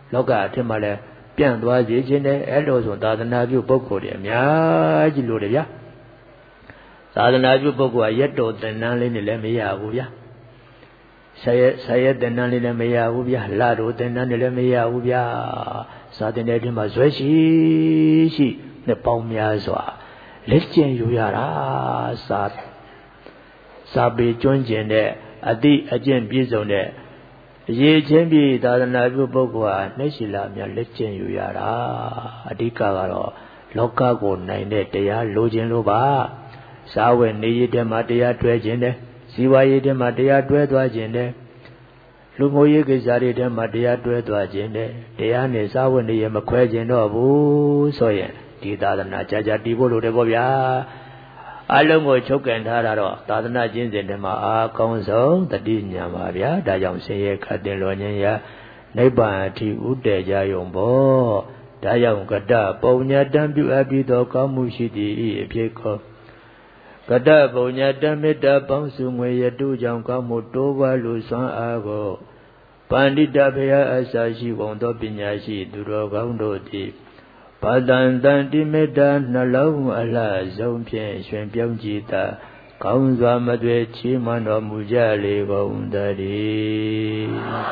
A: လောကအထက်မှာလည်းပြန့်သွားစေခြင်းနဲ့အဲ့လိုဆိုသာသနာပြုပုဂ္ဂိုလ်တွေအများကြီးလို့တယ်ဗျာသာသနာပြုပုဂ္ဂိုလ်ကရက်တော်သင်္นานလေးနဲ့လည်းမရဘူးဗျာဆရက်ဆရက်သင်္นานလေးလည်းမရဘူးဗျာလတော်သင်္นานနဲ့လည်းမရဘူးဗျာစာသင်တဲ့အတွင်းမှာဇွဲရှိရှိနဲ့ပေါင်းများစွာလက်ကျင့်ယူရတာစာစာပေကျွမ်းကျင်တဲ့အသည့်အကျင့်ပြည့်စုံတဲ့အရေးချင်းပြီးသာသနာပြုပုဂ္ဂိုလ်ဟာနှိမ့်ရှိလာများလက်ကျင့်ယူရတာအဓိကကတော့လောကကိုနိုင်တဲ့တရားလိုချင်လို့ပါစာဝတ်နေရတဲ့မှာတရားတွဲခြင်းတယ်ဇီဝရေးတဲ့မှာတရားတွဲသွားခြင်းတယ်လူမျိုးရေးကိစ္စတွေတဲ့မှာတရားတွဲသွားခြင်းတယ်တရားနဲ့စာဝတ်နေရမခွဲခြင်းတော့ဘူးဆိုရင်ဒီသာသနာကြာကြာတည်ဖို့လိုတယ်ပေါ့ဗျာအလုံးကိုချုပ်ကန်ထားတာတော့သာသနာကျင့်စဉ်တွေမှာအာကောင်းဆုံးတတိညာပါဗျာဒါကြောင့်ဆင်းရဲခတ်တင်လွန်ခြင်းရာနိဗ္ဗာန်အထိဥတည်ကြယုံပေါ့ဒါကြောင့်ကတ္တပုံညာတံပြုအပ်ပြီးသောကောင်းမှုရှိသည်ဤအဖြစ်ခေါ်ကတ္တပုံညာတံမေတ္တာပေါင်းစုငွေရတုကြောင့်ကောင်းမှုတိုးပွားလိုစွမ်းအားကိုပန္တိတဘုရားအစာရှိကုန်သောပညာရှိသူတော်ကောင်းတို့သည်ပါတန်တန်တိမေတ္တာနှလုံးအလှဆုံးဖြင့်ရွှင်ပြုံးကြည်သာကောင်းစွာမသွေချီးမွမ်းတော်မူကြလေကုန်သတည်း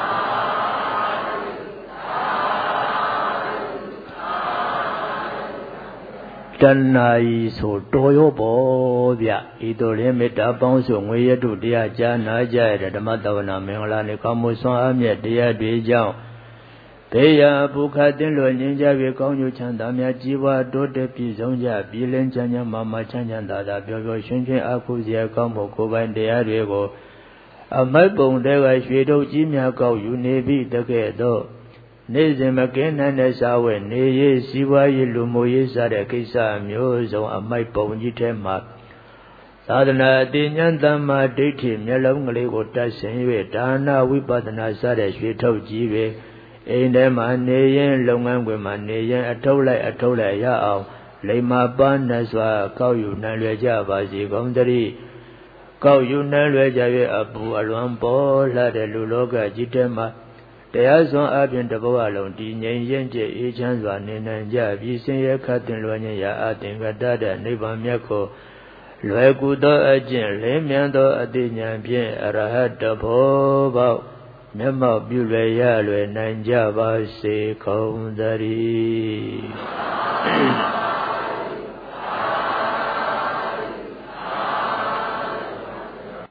A: တဏှာဤဆိုတော်ရောပေါ်ဗျဤတို့လည်းမေတ္တာပေါင်းစုငွေရတုတရားကြားနာကြရတဲ့ဓမ္မတဝနာမင်္ဂလာနှင့်ကောင်းမှုဆွမ်းအားမြတ်တရားတွေကြောင့်ဘေးရာဘုခတင်းလွန်ငြိမ်းကြပြီကောင်းကျိုးချမ်းသာများကြီးပွားတိုးတက်ပြည့်စုံကြပြည်လင်းချမ်းချမ်းမာမာချမ်းချမ်းသာသာပျော်ပျော်ရွှင်ရွှင်အားကိုးစရာကောင်းမှုကိုယ်ပိုင်တရားတွေကိုအမိုက်ပုံတဲကရွှေတို့ကြီးများကောက်ယူနေပြီးတကဲ့သို့နေ့စဉ်မကင်းနိုင်တဲ့စာဝတ်နေရေးစီးပွားရေးလူမှုရေးစတဲ့ကိစ္စမျိုးစုံအမိုက်ပုံကြီးထဲမှာသာသနာအတိညာဏ်သမ္မာဒိဋ္ဌိမျက်လုံးကလေးကိုတတ်ဆင်၍ဒါနဝိပဿနာစတဲ့ရွှေထုတ်ကြီးပဲအိမ်ထဲမှာနေရင်လုပ်ငန်းခွင်မှာနေရင်အထုတ်လိုက်အထုတ်လိုက်ရအောင်လိမ္မာပါးနဲ့စွာကောက်ယူနိုင်လွယ်ကြပါစေကုန်သတည်းကောက်ယူနိုင်လွယ်ကြ၍အပူအလွန်ပေါ်လှတဲ့လူလောကကြီးထဲမှာတရားစွမ်းအပြင်တဘဝလုံးတည်ငြိမ်ရင်ကျအေးချမ်းစွာနေနိုင်ကြပြီးဆင်းရဲခတ်တင်လွယ်ခြင်းရာအသင်္ကတတဲ့နိဗ္ဗာန်မြတ်ကိုလွယ်ကူသောအကျင့်လင်းမြန်သောအသိဉာဏ်ဖြင့်အရဟတဘောပေါက်မျက်မှောက်ပြုလွယ်ရလွယ်နိုင်ကြပါစေကုန်သတည်း